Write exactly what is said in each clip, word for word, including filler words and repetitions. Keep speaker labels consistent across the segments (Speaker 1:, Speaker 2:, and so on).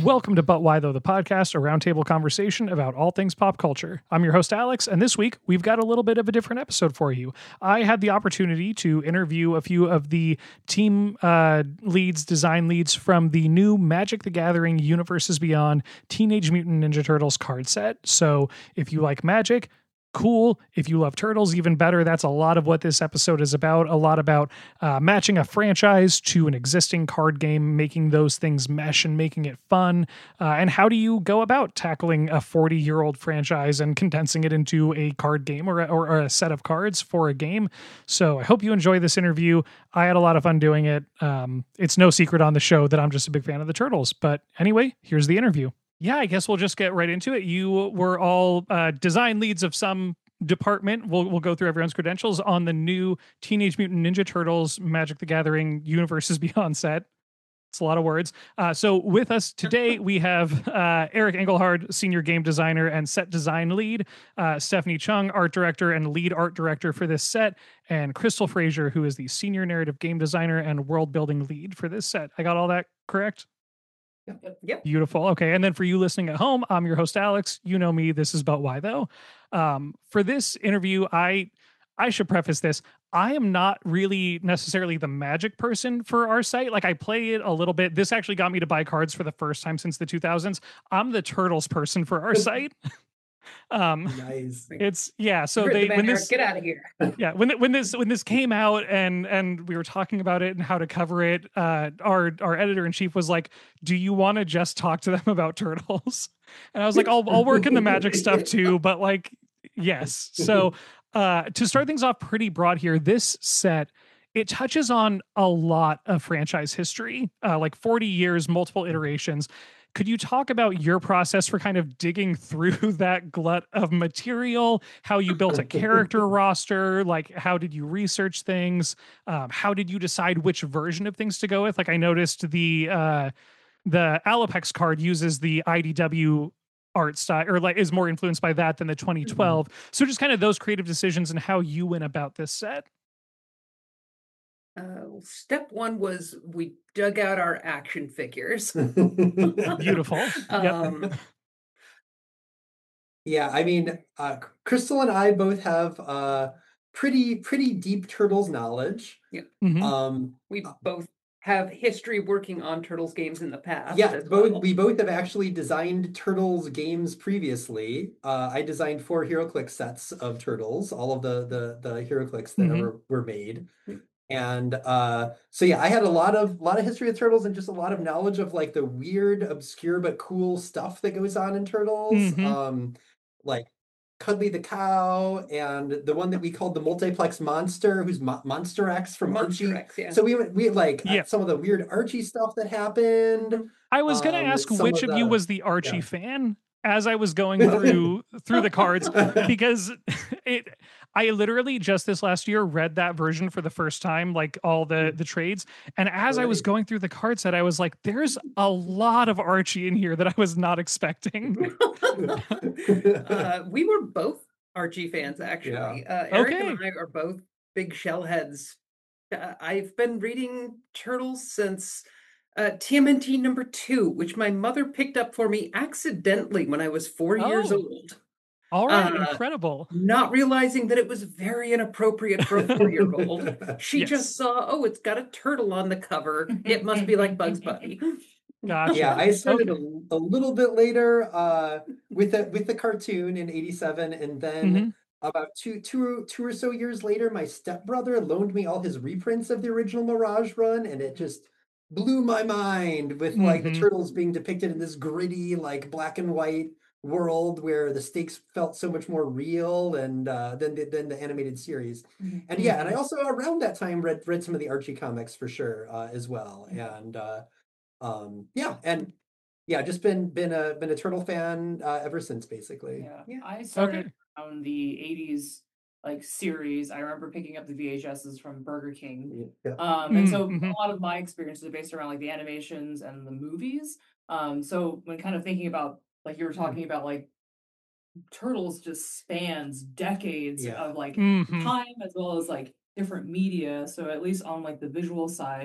Speaker 1: Welcome to But Why Though, the podcast, a roundtable conversation about all things pop culture. I'm your host, Alex, and this week we've got a little bit of a different episode for you. I had the opportunity to interview a few of the team uh, leads, design leads from the new Magic the Gathering Universes Beyond Teenage Mutant Ninja Turtles card set. So if you like Magic, cool. If you love turtles, even better. That's a lot of what this episode is about. A lot about uh, matching a franchise to an existing card game, making those things mesh and making it fun. Uh, and how do you go about tackling a forty-year-old franchise and condensing it into a card game or a, or, or a set of cards for a game? So I hope you enjoy this interview. I had a lot of fun doing it. Um, it's no secret on the show that I'm just a big fan of the turtles. But anyway, here's the interview. Yeah, I guess we'll just get right into it. You were all uh, design leads of some department. We'll we'll go through everyone's credentials on the new Teenage Mutant Ninja Turtles Magic the Gathering Universes Beyond set. It's a lot of words. Uh, so with us today, we have uh, Eric Engelhard, senior game designer and set design lead, uh, Stephanie Chung, art director and lead art director for this set, and Crystal Frazier, who is the senior narrative game designer and world building lead for this set. I got all that correct?
Speaker 2: Yep. Yep.
Speaker 1: Beautiful. Okay. And then for you listening at home, I'm your host, Alex. You know me. This is But Why Though. Um, for this interview, I I should preface this. I am not really necessarily the Magic person for our site. Like I play it a little bit. This actually got me to buy cards for the first time since the two thousands. I'm the Turtles person for our site. Um,
Speaker 3: nice.
Speaker 1: It's yeah. So
Speaker 2: You're
Speaker 1: they
Speaker 2: the
Speaker 1: when
Speaker 2: man,
Speaker 1: this
Speaker 2: get out of here.
Speaker 1: yeah when when this when this came out and and we were talking about it and how to cover it, uh, our our editor in chief was like, "Do you want to just talk to them about turtles?" And I was like, "I'll I'll work in the Magic stuff too, but like yes." So uh, to start things off pretty broad here, this set. It touches on a lot of franchise history, uh, like forty years, multiple iterations. Could you talk about your process for kind of digging through that glut of material, how you built a character roster, like how did you research things? Um, how did you decide which version of things to go with? Like I noticed the uh, the Alopex card uses the I D W art style or like is more influenced by that than the twenty twelve. Mm-hmm. So just kind of those creative decisions and how you went about this set.
Speaker 2: Uh, step one was we dug out our action figures.
Speaker 1: Beautiful.
Speaker 2: Um,
Speaker 1: yep.
Speaker 3: Yeah, I mean, uh, Crystal and I both have uh, pretty pretty deep Turtles knowledge.
Speaker 2: Yeah.
Speaker 1: Mm-hmm.
Speaker 3: Um,
Speaker 2: we both have history working on Turtles games in the past.
Speaker 3: Yeah, both
Speaker 2: well.
Speaker 3: we both have actually designed Turtles games previously. Uh, I designed four HeroClix sets of Turtles, all of the the the HeroClix that mm-hmm. were were made. And uh, so yeah, I had a lot of lot of history of Turtles and just a lot of knowledge of like the weird, obscure but cool stuff that goes on in Turtles. Mm-hmm. Um, like Cuddly the Cow and the one that we called the Multiplex Monster, who's Mo- Monster X from
Speaker 2: Monster
Speaker 3: Archie.
Speaker 2: X, yeah.
Speaker 3: So we we like
Speaker 1: yeah.
Speaker 3: some of the weird Archie stuff that happened.
Speaker 1: I was gonna um, ask which of, of the, you was the Archie yeah. fan as I was going through through the cards, because it I literally just this last year read that version for the first time, like all the the trades, and as right. I was going through the card set, I was like, "There's a lot of Archie in here that I was not expecting."
Speaker 2: uh, we were both Archie fans, actually. Yeah. Uh, Eric okay. and I are both big shell heads. Uh, I've been reading Turtles since uh, T M N T number two, which my mother picked up for me accidentally when I was four oh. years old.
Speaker 1: All right, uh, incredible.
Speaker 2: Not realizing that it was very inappropriate for a four-year-old. She yes. just saw, oh, it's got a turtle on the cover. It must be like Bugs Bunny.
Speaker 1: Gotcha.
Speaker 3: Yeah, I started okay. a, a little bit later uh, with the with the cartoon in eighty-seven, and then mm-hmm. about two two two or so years later, my stepbrother loaned me all his reprints of the original Mirage run, and it just blew my mind with like mm-hmm. the turtles being depicted in this gritty, like black and white world where the stakes felt so much more real and uh, than the, than the animated series. Mm-hmm. And yeah, and I also around that time read read some of the Archie comics for sure uh, as well. Mm-hmm. And uh, um, yeah, and yeah, just been been a been a Turtle fan uh, ever since basically.
Speaker 4: Yeah, yeah. I started okay. around the eighties like series. I remember picking up the V H Ses from Burger King. Yeah. Um, and so mm-hmm. a lot of my experiences are based around like the animations and the movies. Um, so when kind of thinking about like you were talking about, like Turtles just spans decades yeah. of like mm-hmm. time as well as like different media. So at least on like the visual side,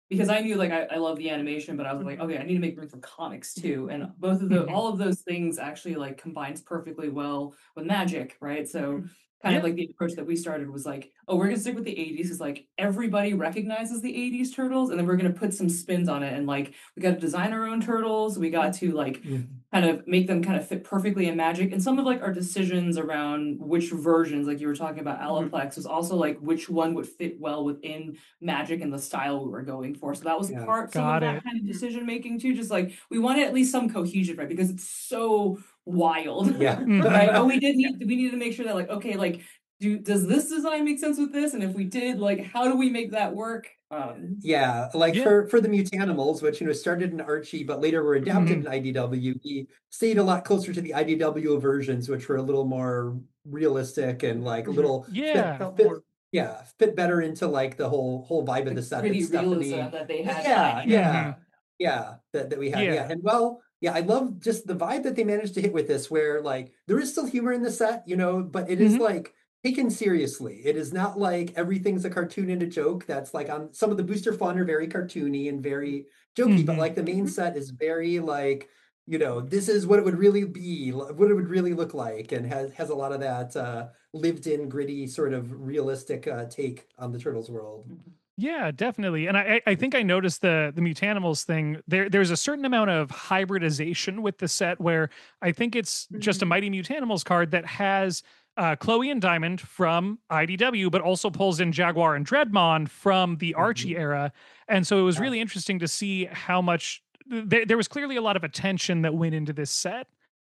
Speaker 4: because I knew like I, I love the animation, but I was like, okay, I need to make room for comics too. And both of the all of those things actually like combines perfectly well with magic, right? So kind
Speaker 1: Yeah.
Speaker 4: of like the approach that we started was like, oh, we're gonna stick with the eighties because like everybody recognizes the eighties turtles, and then we're gonna put some spins on it. And like we got to design our own turtles. We got to like
Speaker 3: Mhm.
Speaker 4: kind of make them kind of fit perfectly in magic. And some of like our decisions around which versions, like you were talking about Aliplex, was also like which one would fit well within magic and the style we were going for. So that was
Speaker 3: Yeah.
Speaker 4: part some
Speaker 1: Got
Speaker 4: of that
Speaker 1: it.
Speaker 4: kind of decision making too. Just like we wanted at least some cohesion, right? Because it's so wild.
Speaker 3: Yeah.
Speaker 4: Right. But we did need we needed to make sure that like, okay, like do does this design make sense with this? And if we did, like how do we make that work? Um
Speaker 3: Yeah, like
Speaker 1: Yeah.
Speaker 3: for for the Mutanimals, which you know started in Archie, but later were adapted
Speaker 1: Mhm.
Speaker 3: in I D W. We stayed a lot closer to the I D W versions, which were a little more realistic and like a little fit,
Speaker 1: Yeah.
Speaker 2: Felt
Speaker 3: fit,
Speaker 2: more
Speaker 3: yeah, fit better into like the whole whole vibe of
Speaker 4: the
Speaker 3: the set that
Speaker 4: gritty realism
Speaker 3: Stephanie.
Speaker 4: that they had.
Speaker 3: Yeah,
Speaker 4: in
Speaker 3: yeah,
Speaker 1: Mhm.
Speaker 3: yeah, that that we had. Yeah,
Speaker 1: Yeah.
Speaker 3: and well, yeah, I love just the vibe that they managed to hit with this, where like there is still humor in the set, you know, but it is
Speaker 1: Mhm.
Speaker 3: like taken seriously. It is not like everything's a cartoon and a joke. That's like on some of the booster fun are very cartoony and very jokey, but
Speaker 1: Mhm.
Speaker 3: like the main
Speaker 2: Mhm.
Speaker 3: set is very like, you know, this is what it would really be, what it would really look like, and has has a lot of that uh lived in gritty sort of realistic uh take on the Turtles world.
Speaker 1: Yeah, definitely. And I, I think I noticed the the Mutanimals thing. There, there's a certain amount of hybridization with the set where I think it's just a
Speaker 2: Mhm.
Speaker 1: Mighty Mutanimals card that has uh, Chloe and Diamond from I D W, but also pulls in Jaguar and Dreadmon from the Archie
Speaker 3: Mhm.
Speaker 1: era. And so it was
Speaker 3: Yeah.
Speaker 1: really interesting to see how much there, there was clearly a lot of attention that went into this set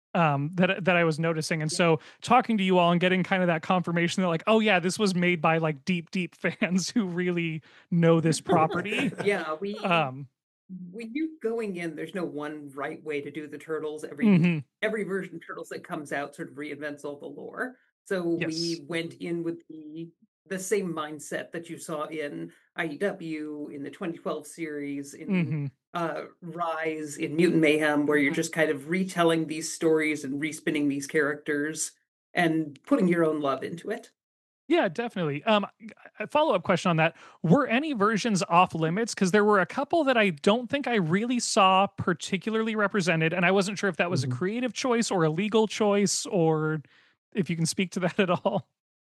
Speaker 1: um that that I was noticing. And so talking to you all and getting kind of that confirmation that like, oh yeah, this was made by like deep deep fans who really know this property.
Speaker 2: Yeah, we
Speaker 1: um
Speaker 2: we knew going in there's no one right way to do the turtles. Every
Speaker 1: mhm,
Speaker 2: every version of turtles that comes out sort of reinvents all the lore. So
Speaker 1: yes.
Speaker 2: we went in with the the same mindset that you saw in I D W, in the twenty twelve series, in
Speaker 1: Mhm.
Speaker 2: uh Rise, in Mutant Mayhem, where you're just kind of retelling these stories and respinning these characters and putting your own love into it.
Speaker 1: Yeah, definitely. Um, a follow-up question on that. Were any versions off limits? Because there were a couple that I don't think I really saw particularly represented, and I wasn't sure if that was a
Speaker 3: Mhm.
Speaker 1: creative choice or a legal choice, or if you can speak to that at all.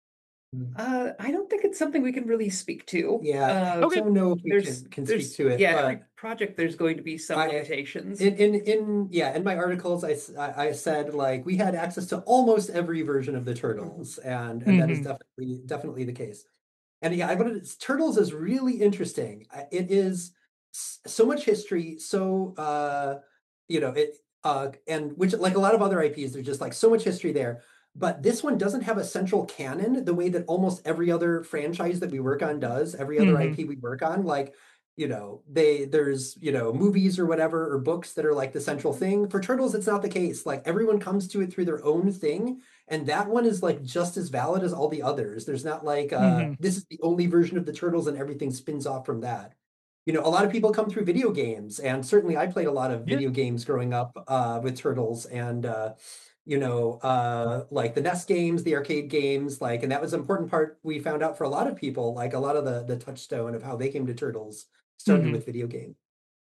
Speaker 3: Mm.
Speaker 2: Uh, I don't think it's something we can really speak to.
Speaker 3: Yeah, I
Speaker 2: Uh,
Speaker 1: Okay.
Speaker 3: don't know if we
Speaker 2: there's
Speaker 3: can can speak
Speaker 2: there's
Speaker 3: to it,
Speaker 2: yeah, every
Speaker 3: but
Speaker 2: project there's going to be some
Speaker 3: I
Speaker 2: limitations.
Speaker 3: in in in yeah, in my articles, I, s- I I said like we had access to almost every version of the Turtles, and and that is
Speaker 1: Mhm.
Speaker 3: definitely definitely the case. And yeah, I wanted to, Turtles is really interesting. I- It is s- so much history, so uh, you know, it uh, and which like a lot of other I Ps, there's just like so much history there. But this one doesn't have a central canon the way that almost every other franchise that we work on does. Every other
Speaker 1: Mhm.
Speaker 3: I P we work on, like you know, they there's you know movies or whatever or books that are like the central thing. For Turtles, it's not the case. Like everyone comes to it through their own thing, and that one is like just as valid as all the others. There's not like uh
Speaker 1: Mhm.
Speaker 3: this is the only version of the Turtles and everything spins off from that. You know, a lot of people come through video games, and certainly I played a lot of
Speaker 1: Yeah.
Speaker 3: video games growing up uh with Turtles, and uh you know, uh like the N E S games, the arcade games, like, and that was an important part we found out for a lot of people, like a lot of the the touchstone of how they came to Turtles started
Speaker 1: Mhm.
Speaker 3: with video game.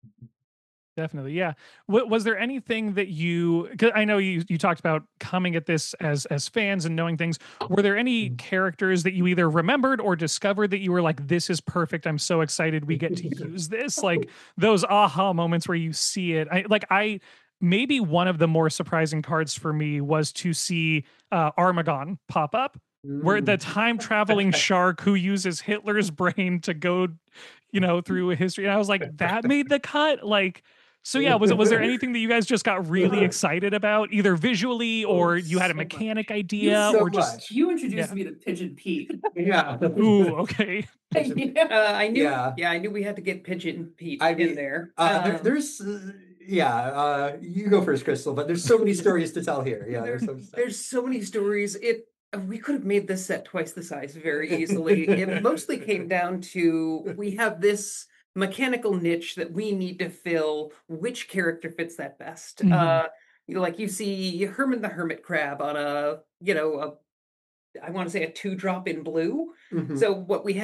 Speaker 1: Definitely, yeah. Wa was there anything that you? 'Cause I know you you talked about coming at this as as fans and knowing things. Were there any characters that you either remembered or discovered that you were like, "This is perfect. I'm so excited we get to use this." Like those aha moments where you see it. I like I maybe one of the more surprising parts for me was to see uh Armagon pop up, where the
Speaker 3: Mm.
Speaker 1: time traveling shark who uses Hitler's brain to go, you know, through history. And I was like, that made the cut. Like so yeah, was it was there anything that you guys just got really excited about, either visually
Speaker 3: Oh,
Speaker 1: or you had a
Speaker 2: So
Speaker 1: mechanic
Speaker 2: much.
Speaker 4: You
Speaker 1: idea
Speaker 3: so
Speaker 1: or just
Speaker 3: much.
Speaker 4: you introduced
Speaker 1: yeah.
Speaker 4: me to Pigeon Pete.
Speaker 3: Yeah.
Speaker 1: Ooh, okay.
Speaker 4: Yeah.
Speaker 2: Uh, I knew,
Speaker 3: Yeah.
Speaker 2: yeah, I knew we had to get Pigeon Pete
Speaker 3: I
Speaker 2: in
Speaker 3: mean,
Speaker 2: there.
Speaker 3: uh, there,
Speaker 2: Um,
Speaker 3: there's, uh, yeah, uh, you go first, Crystal, but there's so many stories to tell here. Yeah,
Speaker 2: there,
Speaker 3: there's so much stuff.
Speaker 2: there's so many stories. It uh, we could have made this set twice the size very easily. It mostly came down to we have this mechanical niche that we need to fill. Which character fits that best?
Speaker 1: Mhm.
Speaker 2: Uh, you know, like you see Herman the Hermit Crab on a, you know, a I want to say a two drop in blue.
Speaker 3: Mhm.
Speaker 2: So what we had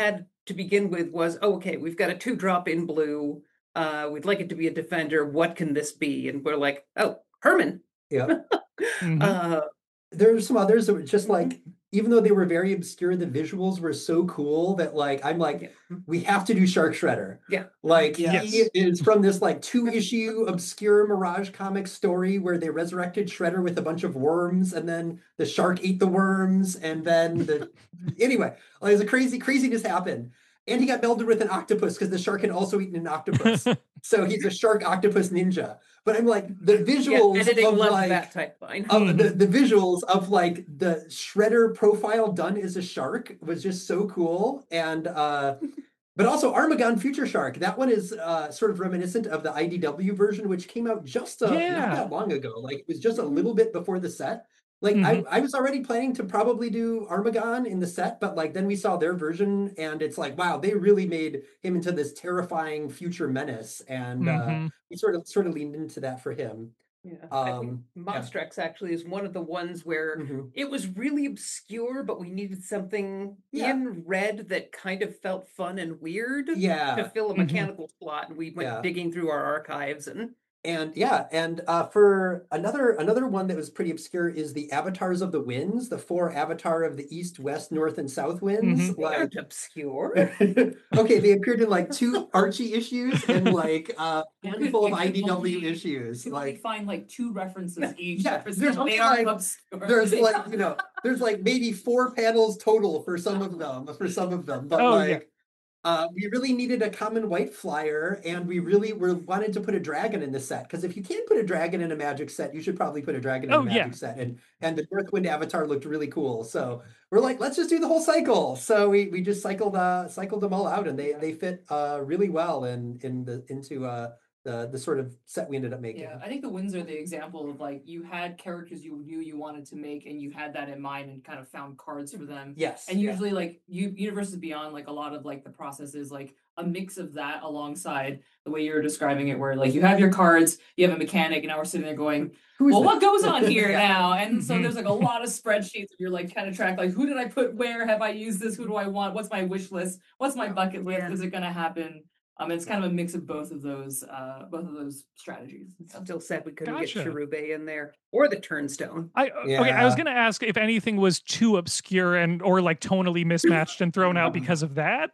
Speaker 2: to begin with was, oh, okay, we've got a two drop in blue. Uh, we'd like it to be a defender. What can this be? And we're like, oh, Herman.
Speaker 3: Yeah.
Speaker 2: mm-hmm. uh,
Speaker 3: There's some others that were just like, even though they were very obscure, the visuals were so cool that like, I'm like, yeah. we have to do Shark Shredder.
Speaker 2: Yeah.
Speaker 3: Like
Speaker 1: yes.
Speaker 3: he is from this like two issue obscure Mirage Comics story where they resurrected Shredder with a bunch of worms and then the shark ate the worms and then the, anyway, like, there's a crazy, craziness happened. And he got melded with an octopus because the shark had also eaten an octopus. So he's a shark octopus ninja. But I'm like, the visuals
Speaker 2: yeah, editing
Speaker 3: of
Speaker 2: loved
Speaker 3: like
Speaker 2: that type line.
Speaker 3: of the, the visuals of like the Shredder profile done as a shark was just so cool. And uh but also Armagon Future Shark. That one is uh sort of reminiscent of the I D W version, which came out just uh,
Speaker 1: yeah.
Speaker 3: not that long ago. Like it was just a little bit before the set. Like mm-hmm. I, I was already planning to probably do Armagon in the set, but like then we saw their version and it's like, wow, they really made him into this terrifying future menace. And mm-hmm. uh, we sort of sort of leaned into that for him.
Speaker 2: Yeah, um, I think Monstrex yeah. actually is one of the ones where mm-hmm. it was really obscure, but we needed something yeah. in red that kind of felt fun and weird
Speaker 3: yeah.
Speaker 2: to fill a mechanical mm-hmm. slot. And we went yeah. digging through our archives and
Speaker 3: And yeah, and uh, for another another one that was pretty obscure is the Avatars of the Winds, the four Avatar of the East, West, North, and South Winds.
Speaker 2: Mm-hmm. Like, they aren't obscure.
Speaker 3: Okay, they appeared in like two Archie issues and like a handful of I D W issues.
Speaker 4: You
Speaker 3: like
Speaker 4: find like two references
Speaker 3: yeah,
Speaker 4: each.
Speaker 3: Yeah, there's
Speaker 4: they
Speaker 3: like,
Speaker 4: are obscure.
Speaker 3: There's like you know, there's like maybe four panels total for some of them. For some of them, but
Speaker 1: oh,
Speaker 3: like.
Speaker 1: Yeah.
Speaker 3: Uh, we really needed a common white flyer, and we really were wanted to put a dragon in the set because if you can't put a dragon in a Magic set, you should probably put a dragon in
Speaker 1: oh,
Speaker 3: a Magic
Speaker 1: yeah.
Speaker 3: set. And and the Northwind Avatar looked really cool, so we're like, let's just do the whole cycle. So we we just cycled uh cycled them all out, and they they fit uh really well in in the into uh the the sort of set we ended up making.
Speaker 4: Yeah, I think the Winds are the example of like you had characters you knew you wanted to make, and you had that in mind and kind of found cards for them.
Speaker 3: Yes,
Speaker 4: and usually yeah. like you Universes Beyond, like a lot of like the process is like a mix of that alongside the way you were describing it, where like you have your cards, you have a mechanic, and now we're sitting there going, well, what goes on here yeah. now? And so there's like a lot of spreadsheets. You're like kind of track like who did I put where? Have I used this? Who do I want? What's my wish list? What's my bucket list? Yeah. Is it going to happen? Um, it's kind of a mix of both of those, uh, both of those strategies.
Speaker 2: Still said we couldn't
Speaker 1: gotcha.
Speaker 2: get Cherube in there or the Turnstone.
Speaker 1: I yeah. okay. I was going to ask if anything was too obscure and or like tonally mismatched and thrown out because of that.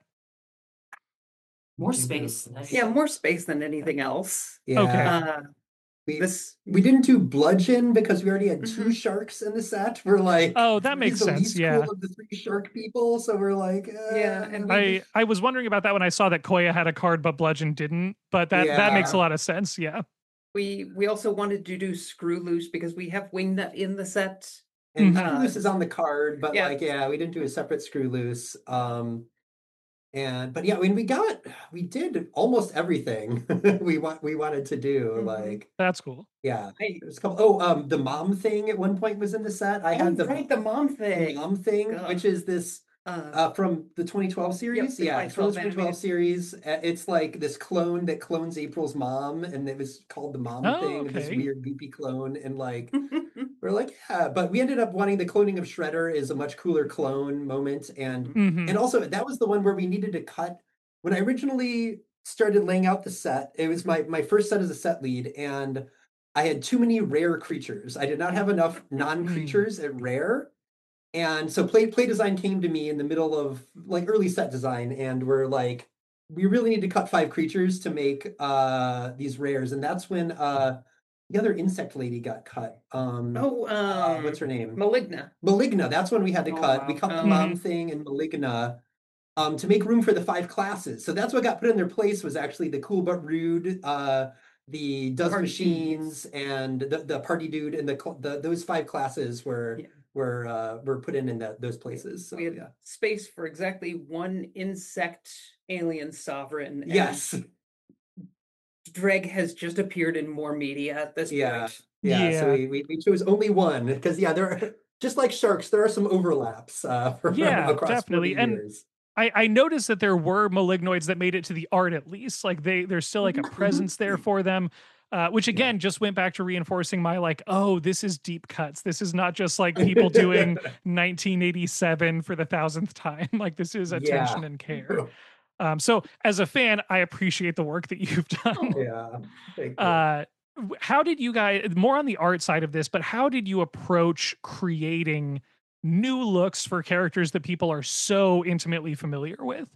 Speaker 4: More space.
Speaker 2: Yeah, more space than anything else.
Speaker 3: Yeah.
Speaker 1: Okay.
Speaker 2: Uh,
Speaker 3: we,
Speaker 2: this
Speaker 3: we didn't do Bludgeon because we already had two mm-hmm. sharks in the set. We're like,
Speaker 1: oh, that makes
Speaker 3: the
Speaker 1: sense.
Speaker 3: Least
Speaker 1: yeah,
Speaker 3: cool of the three shark people, so we're like, uh,
Speaker 2: yeah. And
Speaker 1: I I was wondering about that when I saw that Koya had a card but Bludgeon didn't, but that
Speaker 3: yeah.
Speaker 1: that makes a lot of sense. Yeah.
Speaker 2: We we also wanted to do Screw Loose because we have Wingnut in the set.
Speaker 3: And
Speaker 2: uh,
Speaker 3: Screw Loose is on the card, but
Speaker 2: yeah.
Speaker 3: like, yeah, we didn't do a separate Screw Loose. Um, and but yeah, I mean, we got we did almost everything we want we wanted to do. Mm-hmm. Like
Speaker 1: that's cool.
Speaker 3: Yeah, it was a couple. Oh, um, the mom thing at one point was in the set. I
Speaker 2: oh,
Speaker 3: had the
Speaker 2: right, the mom thing,
Speaker 3: the mom thing, God. Which is this. Uh, uh, from the twenty twelve series,
Speaker 2: yep,
Speaker 3: yeah,
Speaker 2: twenty twelve
Speaker 3: from the twenty twelve series. Uh, it's like this clone that clones April's mom, and it was called the mom
Speaker 1: oh,
Speaker 3: thing.
Speaker 1: Okay.
Speaker 3: This weird goopy clone, and like we're like, yeah, but we ended up wanting the cloning of Shredder is a much cooler clone moment, and
Speaker 1: mm-hmm.
Speaker 3: and also that was the one where we needed to cut. When I originally started laying out the set, it was my my first set as a set lead, and I had too many rare creatures. I did not have enough non-creatures mm. at rare. And so play play design came to me in the middle of like early set design, and we're like, we really need to cut five creatures to make uh these rares, and that's when uh the other insect lady got cut. Um,
Speaker 2: oh, um,
Speaker 3: uh, what's her name?
Speaker 2: Maligna.
Speaker 3: Maligna. That's when we had to
Speaker 2: oh,
Speaker 3: cut.
Speaker 2: Wow.
Speaker 3: We cut the
Speaker 2: um,
Speaker 3: mom thing and Maligna um to make room for the five classes. So that's what got put in their place was actually the cool but rude, uh, the does
Speaker 2: party
Speaker 3: machines,
Speaker 2: dudes.
Speaker 3: and the the party dude, and the the those five classes were.
Speaker 2: Yeah.
Speaker 3: were uh were put in in that those places. So,
Speaker 2: we had
Speaker 3: yeah.
Speaker 2: space for exactly one insect alien sovereign.
Speaker 3: Yes.
Speaker 2: Dreg has just appeared in more media at this
Speaker 3: yeah.
Speaker 2: point.
Speaker 3: Yeah.
Speaker 1: Yeah.
Speaker 3: So we, we, we chose only one because yeah, there are just like sharks, there are some overlaps uh from
Speaker 1: yeah,
Speaker 3: across
Speaker 1: definitely.
Speaker 3: forty
Speaker 1: And
Speaker 3: years.
Speaker 1: I, I noticed that there were malignoids that made it to the art at least. Like they there's still like a presence there for them. Uh, which again, yeah. just went back to reinforcing my like, oh, this is deep cuts. This is not just like people doing nineteen eighty-seven for the thousandth time. Like this is attention yeah. and care. Um, so as a fan, I appreciate the work that you've done.
Speaker 3: Yeah. Thank you.
Speaker 1: Uh, how did you guys, more on the art side of this, but how did you approach creating new looks for characters that people are so intimately familiar with?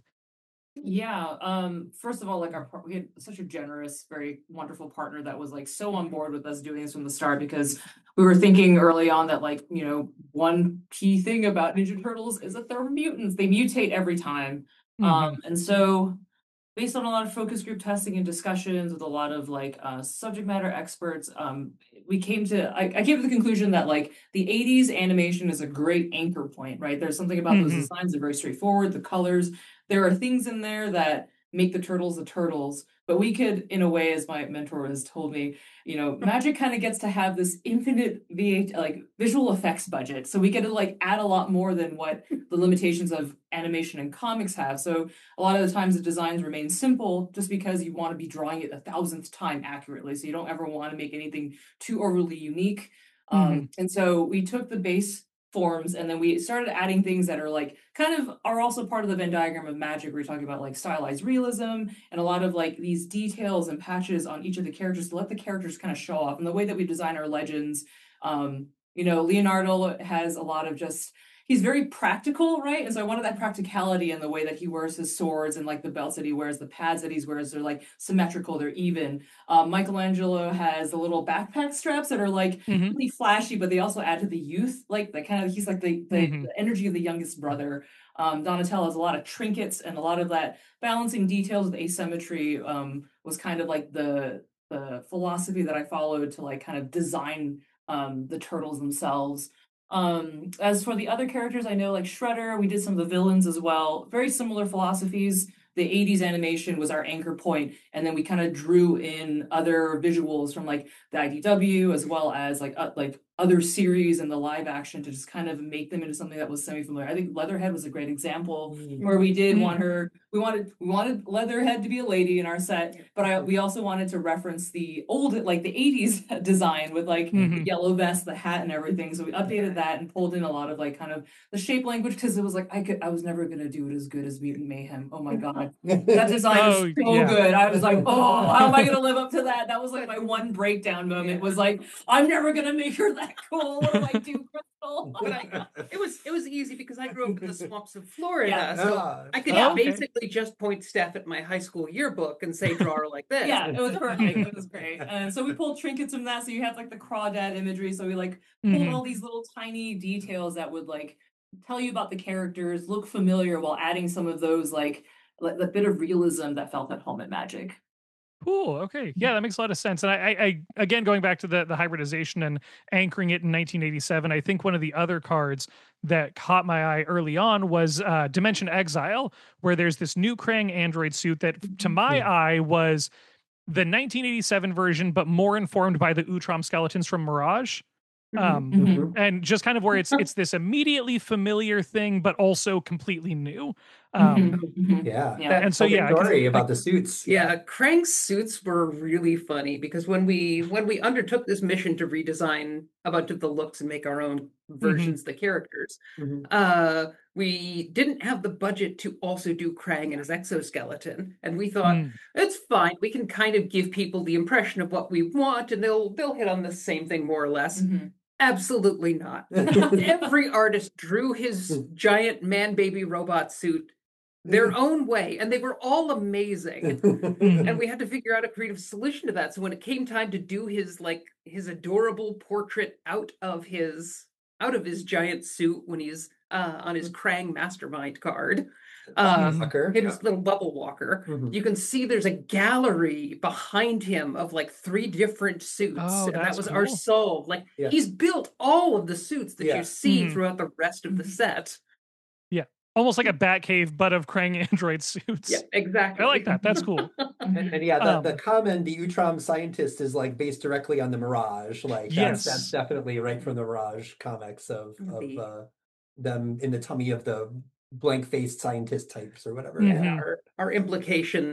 Speaker 4: Yeah. Um, first of all, like our we had such a generous, very wonderful partner that was like so on board with us doing this from the start, because we were thinking early on that like, you know, one key thing about Ninja Turtles is that they're mutants. They mutate every time. Mm-hmm. Um, and so based on a lot of focus group testing and discussions with a lot of like uh, subject matter experts, um, we came to, I, I came to the conclusion that like the eighties animation is a great anchor point, right? There's something about mm-hmm. those designs that are very straightforward, the colors. There are things in there that make the turtles the turtles, but we could, in a way, as my mentor has told me, you know, Magic kind of gets to have this infinite V H, like visual effects budget. So we get to like add a lot more than what the limitations of animation and comics have. So a lot of the times the designs remain simple just because you want to be drawing it a thousandth time accurately. So you don't ever want to make anything too overly unique. Mm-hmm. Um, and so we took the base forms and then we started adding things that are like kind of are also part of the Venn diagram of Magic. We're talking about like stylized realism and a lot of like these details and patches on each of the characters to let the characters kind of show off. And the way that we design our legends, um, you know, Leonardo has a lot of just, he's very practical, right? And so I wanted that practicality in the way that he wears his swords and like the belts that he wears, the pads that he wears, they're like symmetrical, they're even. Um, Michelangelo has the little backpack straps that are like mm-hmm. really flashy, but they also add to the youth, like that kind of, he's like the, the, mm-hmm. the energy of the youngest brother. Um, Donatello has a lot of trinkets and a lot of that balancing details with asymmetry um, was kind of like the, the philosophy that I followed to like kind of design um, the turtles themselves. Um, as for the other characters, I know like Shredder, we did some of the villains as well. Very similar philosophies. The eighties animation was our anchor point, and then we kind of drew in other visuals from like the I D W as well as like uh, like other series and the live action to just kind of make them into something that was semi-familiar. I think Leatherhead was a great example mm-hmm. where we did mm-hmm. want her, we wanted we wanted Leatherhead to be a lady in our set, but I, we also wanted to reference the old, like the eighties design with like mm-hmm. the yellow vest, the hat and everything. So we updated that and pulled in a lot of like kind of the shape language because it was like, I could, I was never going to do it as good as Mutant Mayhem. Oh my God. That design oh, is so yeah. good. I was like, oh, how am I going to live up to that? That was like my one breakdown moment yeah. was like, I'm never going to make her that cool. What do I do, Crystal?
Speaker 2: But I, it was it was easy because I grew up in the swamps of Florida,
Speaker 4: yeah.
Speaker 2: so
Speaker 3: uh,
Speaker 2: I could
Speaker 1: oh,
Speaker 2: basically
Speaker 1: okay.
Speaker 2: just point Steph at my high school yearbook and say, draw her like this.
Speaker 4: Yeah, it was perfect. It was great. And so we pulled trinkets from that. So you have like the crawdad imagery. So we like pulled mm-hmm. all these little tiny details that would like tell you about the characters, look familiar while adding some of those like the bit of realism that felt at home at Magic.
Speaker 1: Cool. Okay. Yeah, that makes a lot of sense. And I, I, I again, going back to the, the hybridization and anchoring it in nineteen eighty-seven, I think one of the other cards that caught my eye early on was uh, Dimension Exile, where there's this new Krang android suit that, to my mm-hmm. eye, was the nineteen eighty-seven version, but more informed by the Utrom skeletons from Mirage. Um, mm-hmm. and just kind of where it's it's this immediately familiar thing, but also completely new. Um,
Speaker 3: mm-hmm. Yeah,
Speaker 1: yeah. And so yeah,
Speaker 3: story about the suits.
Speaker 2: Yeah, Krang's suits were really funny because when we when we undertook this mission to redesign a bunch of the looks and make our own versions mm-hmm. of the characters, mm-hmm. uh, we didn't have the budget to also do Krang and his exoskeleton, and we thought mm. it's fine. We can kind of give people the impression of what we want, and they'll they'll hit on the same thing more or less. Mm-hmm. Absolutely not. Every artist drew his giant man baby robot suit their own way, and they were all amazing. And we had to figure out a creative solution to that. So when it came time to do his like his adorable portrait out of his out of his giant suit when he's uh, on his Krang Mastermind card, uh,
Speaker 3: walker.
Speaker 2: his
Speaker 3: yeah.
Speaker 2: little bubble walker,
Speaker 3: mm-hmm.
Speaker 2: you can see there's a gallery behind him of like three different suits.
Speaker 1: Oh,
Speaker 2: and that was
Speaker 1: cool.
Speaker 2: our soul. Like
Speaker 3: yeah.
Speaker 2: he's built all of the suits that
Speaker 3: yeah.
Speaker 2: you see
Speaker 1: mm-hmm.
Speaker 2: throughout the rest of the set.
Speaker 1: Yeah. Almost like a Batcave, but of Krang android suits.
Speaker 2: Yeah, exactly.
Speaker 1: I like that. That's cool.
Speaker 3: and, and yeah, the,
Speaker 1: um,
Speaker 3: the common, the Utrom scientist is like based directly on the Mirage. Like
Speaker 1: yes.
Speaker 3: that's, that's definitely right from the Mirage comics of, of uh, them in the tummy of the blank-faced scientist types or whatever.
Speaker 2: Yeah, mm-hmm. our, our implication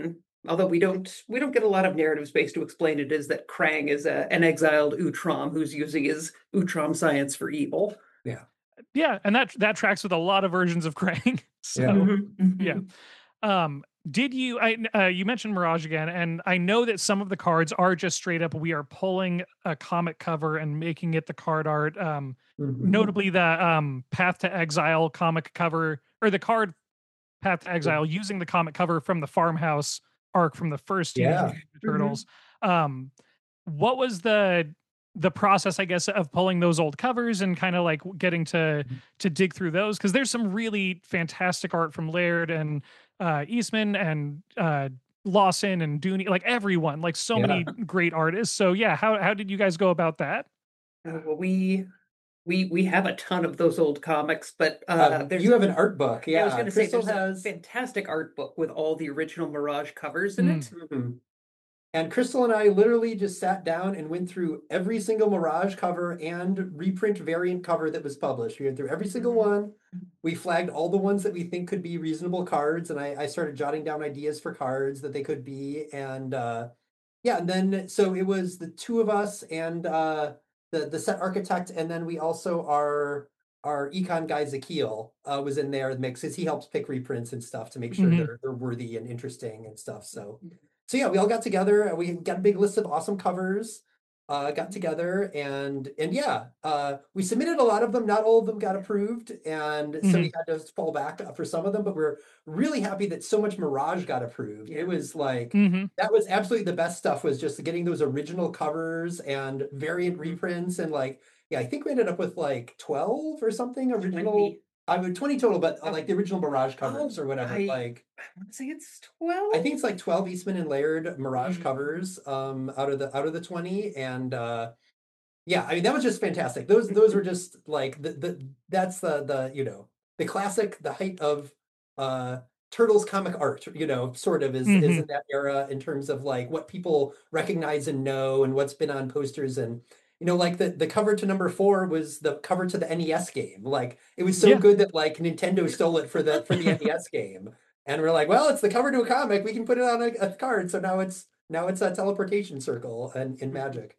Speaker 2: although we don't we don't get a lot of narrative space to explain it, is that Krang is a, an exiled Utrom who's using his Utrom science for evil.
Speaker 3: Yeah.
Speaker 1: Yeah, and that that tracks with a lot of versions of Krang. So
Speaker 3: Yeah.
Speaker 4: Mm-hmm.
Speaker 1: yeah. Um, did you? I uh, you mentioned Mirage again, and I know that some of the cards are just straight up. We are pulling a comic cover and making it the card art. Um,
Speaker 3: Mhm.
Speaker 1: notably the um Path to Exile comic cover, or the card Path to Exile, using the comic cover from the Farmhouse arc from the first Teenage
Speaker 3: Yeah.
Speaker 1: Mutant Ninja Turtles. Um, what was the the process, I guess, of pulling those old covers and kind of like getting to to dig through those? Because there's some really fantastic art from Laird and uh, Eastman and uh, Lawson and Dooney, like everyone, like so
Speaker 3: Yeah.
Speaker 1: many great artists. So yeah, how how did you guys go about that?
Speaker 2: Uh, well, we we we have a ton of those old comics, but uh,
Speaker 3: Um,
Speaker 2: there's
Speaker 3: you have an art book. Yeah.
Speaker 2: I was going to say
Speaker 3: Crystal
Speaker 2: there's
Speaker 3: has.
Speaker 2: a fantastic art book with all the original Mirage covers in
Speaker 1: Mm.
Speaker 2: it.
Speaker 3: Mhm. And Crystal and I literally just sat down and went through every single Mirage cover and reprint variant cover that was published. We went through every single
Speaker 2: Mhm.
Speaker 3: one. We flagged all the ones that we think could be reasonable cards, and I, I started jotting down ideas for cards that they could be. And uh, yeah, and then so it was the two of us and uh, the the set architect, and then we also our our econ guy Zakil uh, was in there in the mix because he helps pick reprints and stuff to make sure
Speaker 1: Mhm.
Speaker 3: they're they're worthy and interesting and stuff. So. So yeah, we all got together and we got a big list of awesome covers, uh, got together and and yeah, uh, we submitted a lot of them. Not all of them got approved, and so
Speaker 1: Mhm.
Speaker 3: we had to fall back for some of them. But we're really happy that so much Mirage got approved.
Speaker 2: Yeah.
Speaker 3: It was like
Speaker 1: Mhm.
Speaker 3: that was absolutely the best stuff. Was just getting those original covers and variant reprints and like yeah, I think we ended up with like twelve or something original.
Speaker 2: twenty.
Speaker 3: I would twenty total, but uh,
Speaker 2: Oh.
Speaker 3: like the original Mirage covers
Speaker 2: Oh,
Speaker 3: or whatever.
Speaker 2: I-
Speaker 3: Like
Speaker 2: I want to say it's twelve.
Speaker 3: I think it's like twelve Eastman and Laird Mirage
Speaker 2: Mhm.
Speaker 3: covers um out of the out of the twenty. And uh yeah, I mean that was just fantastic. Those those were just like the, the that's the the you know the classic, the height of uh Turtles comic art, you know, sort of is is
Speaker 1: Mhm.
Speaker 3: in that era in terms of like what people recognize and know and what's been on posters. And you know, like the the cover to number four was the cover to the N E S game. Like it was so
Speaker 1: Yeah.
Speaker 3: good that like Nintendo stole it for the for the N E S game. And we're like, well, it's the cover to a comic. We can put it on a, a card. So now it's now it's a teleportation circle and in Magic.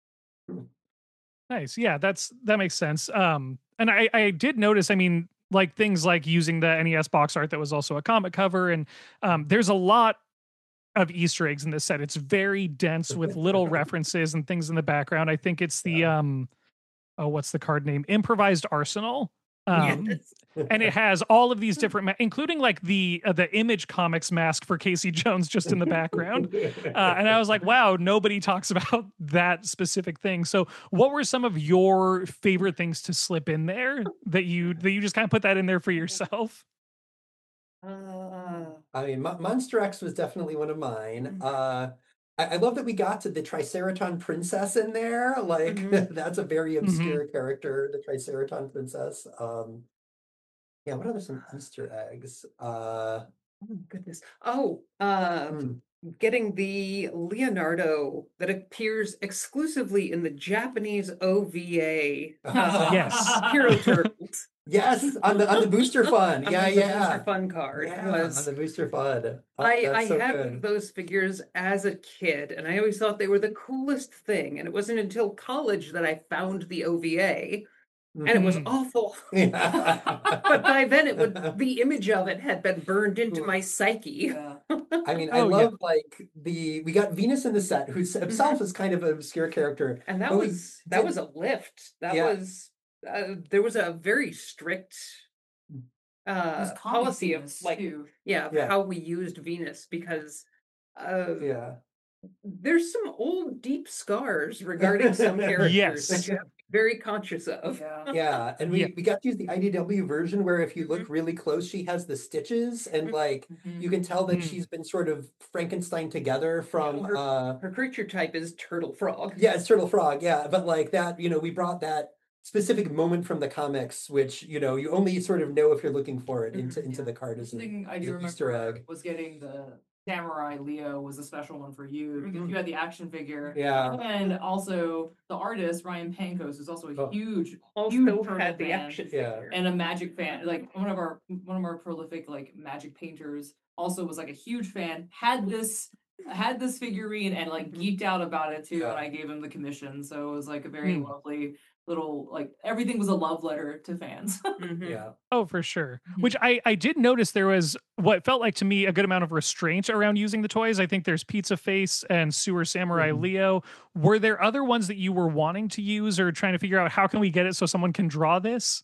Speaker 1: Nice. Yeah, that's that makes sense. Um, and I I did notice. I mean, like things like using the N E S box art that was also a comic cover, and um, there's a lot of Easter eggs in this set. It's very dense with little references and things in the background. I think it's the
Speaker 3: Yeah.
Speaker 1: um, oh, what's the card name? Improvised Arsenal. Um,
Speaker 2: Yes.
Speaker 1: and it has all of these different, ma- including like the uh, the Image Comics mask for Casey Jones just in the background. Uh, and I was like, wow, nobody talks about that specific thing. So, what were some of your favorite things to slip in there that you that you just kind of put that in there for yourself?
Speaker 2: Uh,
Speaker 3: I mean, Mo- Monster X was definitely one of mine.
Speaker 2: Mhm.
Speaker 3: Uh, I, I love that we got to the Triceraton Princess in there. Like
Speaker 2: Mhm.
Speaker 3: that's a very
Speaker 1: Mhm.
Speaker 3: obscure character, the Triceraton Princess. Um, yeah, what are some Easter eggs? Uh,
Speaker 2: oh goodness. Oh, uh,
Speaker 3: hmm.
Speaker 2: getting the Leonardo that appears exclusively in the Japanese O V A. Uh,
Speaker 1: Yes.
Speaker 2: Hero Turtles.
Speaker 3: Yes, on the on the booster fun.
Speaker 2: on
Speaker 3: Yeah,
Speaker 2: the
Speaker 3: yeah.
Speaker 2: Booster Fun card
Speaker 3: Yeah,
Speaker 2: was.
Speaker 3: on the booster fun. Oh,
Speaker 2: I
Speaker 3: that's
Speaker 2: I
Speaker 3: so
Speaker 2: had
Speaker 3: good.
Speaker 2: those figures as a kid, and I always thought they were the coolest thing. And it wasn't until college that I found the O V A, and it was
Speaker 1: Mhm.
Speaker 2: awful.
Speaker 3: Yeah.
Speaker 2: But by then, it would the image of it had been burned into my psyche.
Speaker 4: Yeah.
Speaker 3: I mean, I
Speaker 1: Oh, yeah.
Speaker 3: love like the we got Venus in the set, who himself is kind of an obscure character.
Speaker 2: And that
Speaker 3: But we
Speaker 2: was that
Speaker 3: did-
Speaker 2: was a lift. That
Speaker 3: Yeah.
Speaker 2: was uh, there was a very strict
Speaker 4: There's
Speaker 2: uh
Speaker 4: comic
Speaker 2: policy of
Speaker 4: Venus,
Speaker 2: like
Speaker 4: too.
Speaker 2: yeah, of
Speaker 3: Yeah.
Speaker 2: how we used Venus because uh
Speaker 3: Yeah.
Speaker 2: there's some old deep scars regarding some characters
Speaker 1: Yes.
Speaker 2: that you have to be very conscious of.
Speaker 4: Yeah.
Speaker 3: Yeah, and we,
Speaker 1: Yeah.
Speaker 3: we got to use the I D W version where if you look
Speaker 2: Mhm.
Speaker 3: really close, she has the stitches, and
Speaker 2: Mhm.
Speaker 3: like
Speaker 4: Mhm.
Speaker 3: you can tell that
Speaker 1: Mm.
Speaker 3: she's been sort of Frankenstein together from
Speaker 2: her-
Speaker 3: uh
Speaker 2: Her creature type is turtle frog.
Speaker 3: yeah, it's Turtle Frog, yeah, but like that, you know, we brought that specific moment from the comics, which you know you only sort of know if you're looking for it into into
Speaker 4: Yeah.
Speaker 3: the card as
Speaker 4: The
Speaker 3: an,
Speaker 4: thing I
Speaker 3: as
Speaker 4: do
Speaker 3: an Easter
Speaker 4: remember
Speaker 3: egg.
Speaker 4: was getting the Samurai Leo was a special one for you because
Speaker 2: Mhm.
Speaker 4: you had the action figure.
Speaker 3: Yeah,
Speaker 4: And also the artist, Ryan Pankos, is also a
Speaker 3: Oh.
Speaker 4: huge
Speaker 2: Also
Speaker 4: Huge turtle
Speaker 2: had the
Speaker 4: fan.
Speaker 2: action
Speaker 3: Yeah.
Speaker 2: figure.
Speaker 4: and a magic fan, like one of our one of our prolific like magic painters. also was like a huge fan, had this had this figurine and like geeked out about it too, yeah. and I gave him the commission. So it was like a very mm. lovely little, like, everything was a love letter to fans.
Speaker 3: mm-hmm. Yeah.
Speaker 1: Oh, for sure. Mm-hmm. Which I, I did notice there was what felt like to me a good amount of restraint around using the toys. I think there's Pizza Face and Sewer Samurai mm-hmm. Leo. Were there other ones that you were wanting to use or trying to figure out how can we get it so someone can draw this?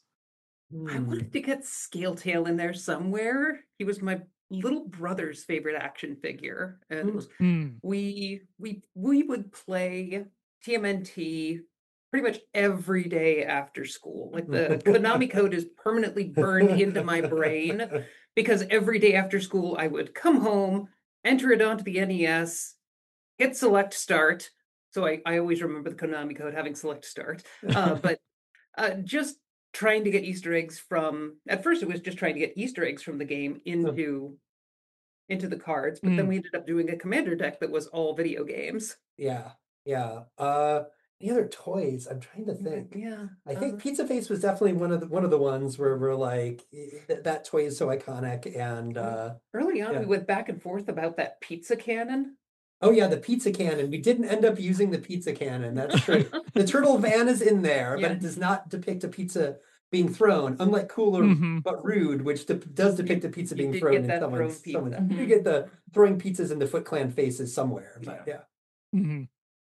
Speaker 2: I wanted to get Scale Tail in there somewhere. He was my little brother's favorite action figure, and mm. we we we would play T M N T pretty much every day after school. Like the Konami code is permanently burned into my brain because every day after school I would come home, enter it onto the N E S, hit select start. So I, I always remember the Konami code having select start, uh, but uh, just trying to get Easter eggs from, at first it was just trying to get Easter eggs from the game into, into the cards, but mm. then we ended up doing a commander deck that was all video games.
Speaker 3: Yeah, yeah. Uh, any other toys? I'm trying to think.
Speaker 2: Yeah.
Speaker 3: I think uh, Pizza Face was definitely one of the one of the ones where we're like, that, that toy is so iconic. And uh,
Speaker 2: early on, yeah. we went back and forth about that pizza cannon.
Speaker 3: Oh yeah, the pizza cannon. We didn't end up using the pizza cannon. That's true. The turtle van is in there, yeah. but it does not depict a pizza being thrown. Unlike Cooler mm-hmm. but Rude, which de- does depict a pizza being thrown.
Speaker 2: Get
Speaker 3: in someone's,
Speaker 2: pizza.
Speaker 3: someone's,
Speaker 2: Mm-hmm.
Speaker 3: You get the throwing pizzas in the Foot Clan faces somewhere. But yeah.
Speaker 1: Mm-hmm.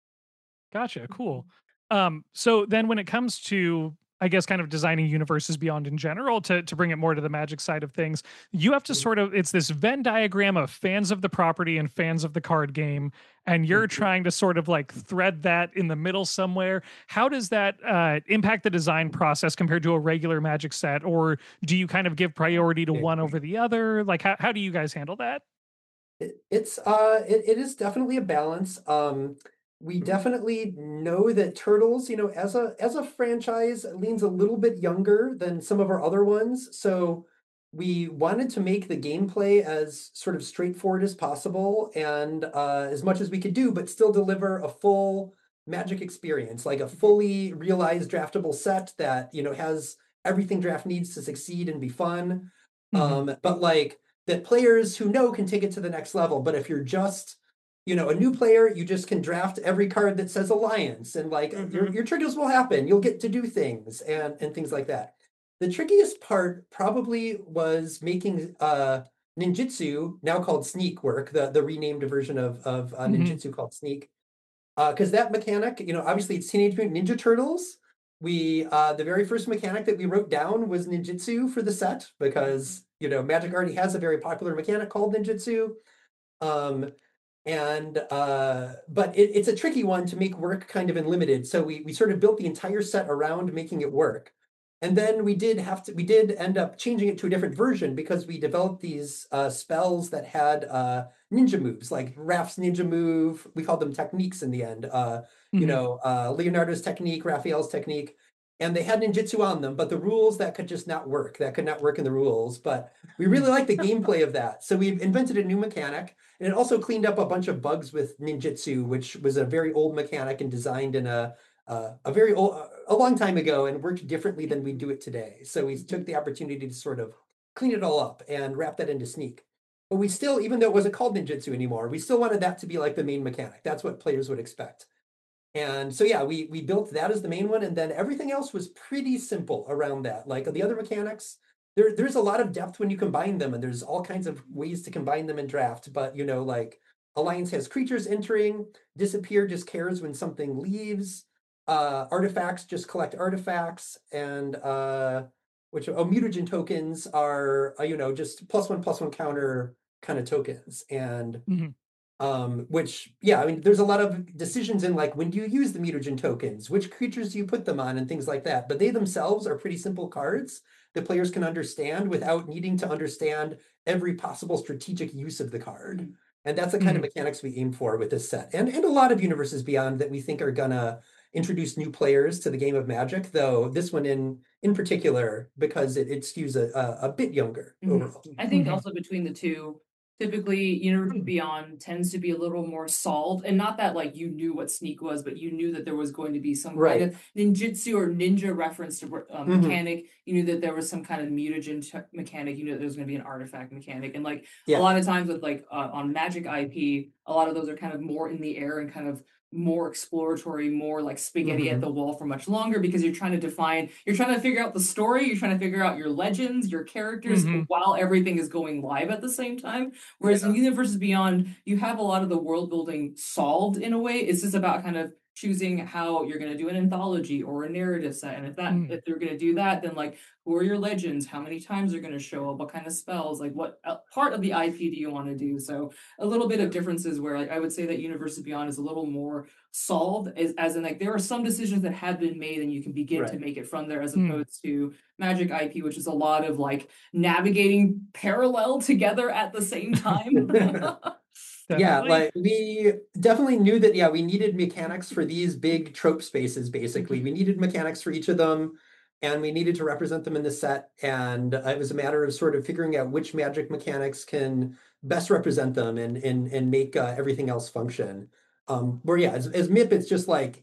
Speaker 1: Gotcha. Cool. Um, so then when it comes to, I guess, kind of designing universes beyond in general, to, to bring it more to the Magic side of things, you have to sort of, it's this Venn diagram of fans of the property and fans of the card game, and you're trying to sort of like thread that in the middle somewhere. How does that uh, impact the design process compared to a regular Magic set? Or do you kind of give priority to one over the other? Like, how, how do you guys handle that?
Speaker 3: It, it's, uh, it, it is definitely a balance. Um, We definitely know that Turtles, you know, as a as a franchise, leans a little bit younger than some of our other ones. So we wanted to make the gameplay as sort of straightforward as possible and uh, as much as we could do, but still deliver a full Magic experience, like a fully realized draftable set that, you know, has everything draft needs to succeed and be fun. Mm-hmm. Um, but like that players who know can take it to the next level. But if you're just you know, a new player, you just can draft every card that says Alliance and like mm-hmm. your, your triggers will happen. You'll get to do things and, and things like that. The trickiest part probably was making uh, Ninjutsu, now called Sneak, work, the, the renamed version of, of uh, Ninjutsu mm-hmm. called Sneak. Because uh, that mechanic, you know, obviously it's Teenage Mutant Ninja Turtles. We, uh, the very first mechanic that we wrote down was Ninjutsu for the set because, you know, Magic already has a very popular mechanic called Ninjutsu. Um, And, uh, but it, it's a tricky one to make work kind of in limited. So we, we sort of built the entire set around making it work. And then we did have to, we did end up changing it to a different version because we developed these uh, spells that had uh, ninja moves, like Raph's ninja move. We called them techniques in the end. Uh, mm-hmm. You know, uh, Leonardo's technique, Raphael's technique. And they had ninjutsu on them, but the rules that could just not work. That could not work in the rules. But we really like the gameplay of that. So we invented a new mechanic. And it also cleaned up a bunch of bugs with ninjutsu, which was a very old mechanic and designed in a uh, a very old, a long time ago and worked differently than we do it today. So we took the opportunity to sort of clean it all up and wrap that into Sneak. But we still, even though it wasn't called ninjutsu anymore, we still wanted that to be like the main mechanic. That's what players would expect. And so, yeah, we we built that as the main one. And then everything else was pretty simple around that. Like the other mechanics, there there's a lot of depth when you combine them. And there's all kinds of ways to combine them in draft. But, you know, like Alliance has creatures entering, Disappear just cares when something leaves. Uh, artifacts just collect artifacts. And uh, which, oh, mutagen tokens are, uh, you know, just plus one, plus one counter kind of tokens. And mm-hmm. Um, which, yeah, I mean, there's a lot of decisions in like, when do you use the mutagen tokens? Which creatures do you put them on and things like that? But they themselves are pretty simple cards that players can understand without needing to understand every possible strategic use of the card. Mm-hmm. And that's the kind mm-hmm. of mechanics we aim for with this set. And, and a lot of universes beyond that we think are gonna introduce new players to the game of Magic, though this one in in particular, because it, it skews a, a, a bit younger mm-hmm. overall.
Speaker 4: I think
Speaker 3: mm-hmm.
Speaker 4: also between the two, typically Universe Beyond tends to be a little more solved, and not that like you knew what sneak was, but you knew that there was going to be some
Speaker 3: right.
Speaker 4: kind of ninjutsu or ninja reference to um, mm-hmm. mechanic. You knew that there was some kind of mutagen mechanic. You knew that there was going to be an artifact mechanic, and like yeah. a lot of times with like uh, on Magic I P, a lot of those are kind of more in the air and kind of more exploratory, more like spaghetti mm-hmm. at the wall for much longer, because you're trying to define, you're trying to figure out the story, you're trying to figure out your legends, your characters, mm-hmm. while everything is going live at the same time. Whereas yeah. in Universes Beyond, you have a lot of the world building solved in a way. It's just about kind of choosing how you're going to do an anthology or a narrative set, and if that mm. if they're going to do that, then like who are your legends, how many times they're going to show up, what kind of spells, like what uh, part of the I P do you want to do. So a little bit of differences where like, I would say that Universes Beyond is a little more solved, as, as in like there are some decisions that have been made and you can begin right. to make it from there, as mm. opposed to Magic I P, which is a lot of like navigating parallel together at the same time.
Speaker 3: Definitely. Yeah, like we definitely knew that, yeah, we needed mechanics for these big trope spaces, basically. We needed mechanics for each of them, and we needed to represent them in the set. And uh, it was a matter of sort of figuring out which magic mechanics can best represent them and and, and make uh, everything else function. Um, where, yeah, as, as M I P, it's just like,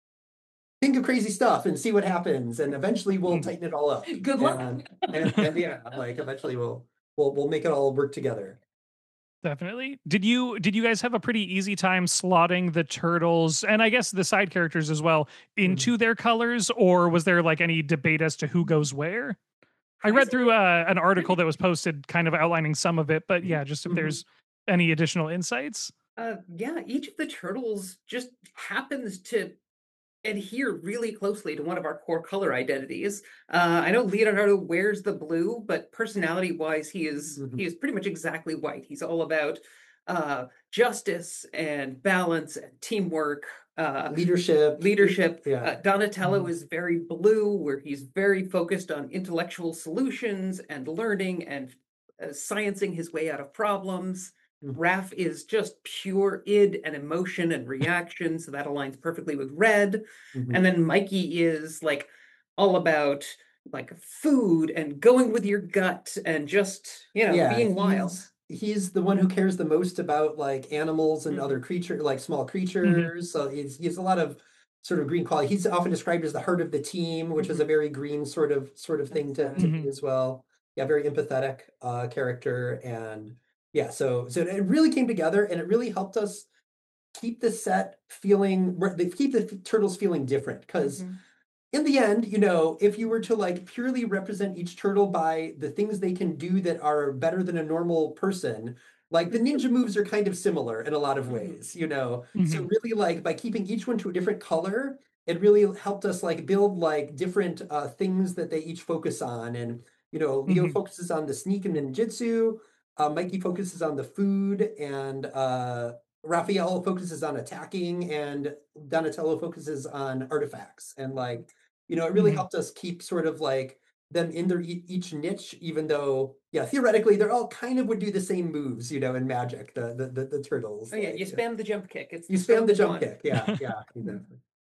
Speaker 3: think of crazy stuff and see what happens. And eventually we'll tighten it all up.
Speaker 4: Good luck.
Speaker 3: And, and, and yeah, like eventually we'll, we'll, we'll make it all work together.
Speaker 1: Definitely. Did you did you guys have a pretty easy time slotting the turtles and I guess the side characters as well into mm-hmm. their colors, or was there like any debate as to who goes where? I read through uh, an article that was posted kind of outlining some of it, but yeah, just if mm-hmm. there's any additional insights.
Speaker 2: Uh, yeah, each of the turtles just happens to adhere really closely to one of our core color identities. Uh, I know Leonardo wears the blue, but personality-wise, he is mm-hmm. he is pretty much exactly white. He's all about uh, justice and balance and teamwork, uh,
Speaker 3: leadership.
Speaker 2: Leadership.
Speaker 3: Yeah.
Speaker 2: Uh, Donatello
Speaker 3: mm-hmm.
Speaker 2: is very blue, where he's very focused on intellectual solutions and learning and uh, sciencing his way out of problems. Raph is just pure id and emotion and reaction, so that aligns perfectly with Red. Mm-hmm. And then Mikey is like all about like food and going with your gut and just, you know, yeah, being wild.
Speaker 3: He's, he's the one who cares the most about like animals and mm-hmm. other creatures, like small creatures. Mm-hmm. So he's, he has a lot of sort of green quality. He's often described as the heart of the team, which mm-hmm. is a very green sort of sort of thing to, to mm-hmm. be as well. Yeah, very empathetic uh, character. And yeah, so so it really came together, and it really helped us keep the set feeling, keep the turtles feeling different. Because mm-hmm. in the end, you know, if you were to like purely represent each turtle by the things they can do that are better than a normal person, like the ninja moves are kind of similar in a lot of ways, you know. Mm-hmm. So really, like by keeping each one to a different color, it really helped us like build like different uh, things that they each focus on. And you know, Leo mm-hmm. focuses on the sneak and ninjutsu. Uh, Mikey focuses on the food, and uh, Raphael focuses on attacking, and Donatello focuses on artifacts. And like, you know, it really mm-hmm. helped us keep sort of like them in their e- each niche, even though, yeah, theoretically they're all kind of would do the same moves, you know, in Magic, the the the, the turtles.
Speaker 2: Oh yeah, like, you spam the jump kick. It's
Speaker 3: you spam the jump kick. Yeah, yeah, exactly.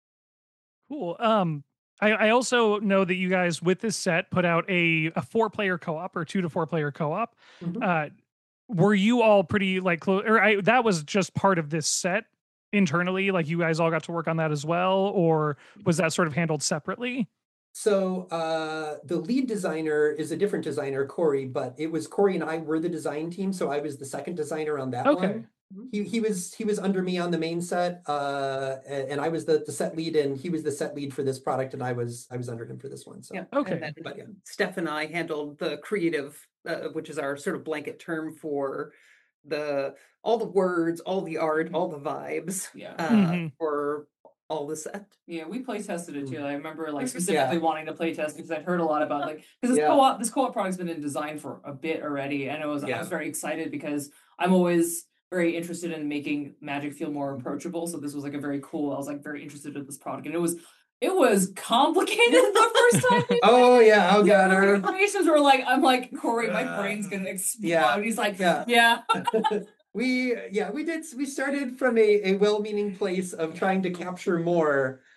Speaker 1: Cool. Um, I, I also know that you guys with this set put out a, a four player co-op or two to four player co-op. Mm-hmm. Uh, were you all pretty like close, or I, that was just part of this set internally? Like you guys all got to work on that as well, or was that sort of handled separately?
Speaker 3: So uh, the lead designer is a different designer, Corey, but it was Corey and I were the design team. So I was the second designer on that
Speaker 1: okay.
Speaker 3: one. He he was he was under me on the main set, uh, and I was the, the set lead, and he was the set lead for this product, and I was I was under him for this one. So
Speaker 2: yeah,
Speaker 1: okay.
Speaker 2: And then, but yeah, Steph and I handled the creative, uh, which is our sort of blanket term for the all the words, all the art, all the vibes,
Speaker 4: yeah,
Speaker 2: uh,
Speaker 1: mm-hmm.
Speaker 2: for all the set.
Speaker 4: Yeah, we play tested it too. I remember like specifically yeah. wanting to play test because I've heard a lot about like because this yeah. co-op this co-op product's been in design for a bit already, and I was yeah. I was very excited because I'm always very interested in making Magic feel more approachable. So this was like a very cool. I was like very interested in this product, and it was it was complicated the first time.
Speaker 3: oh yeah, oh god,
Speaker 4: our informations were like I'm like Corey, my brain's gonna explode. Yeah. He's like yeah. yeah.
Speaker 3: we yeah we did we started from a, a well-meaning place of trying to capture more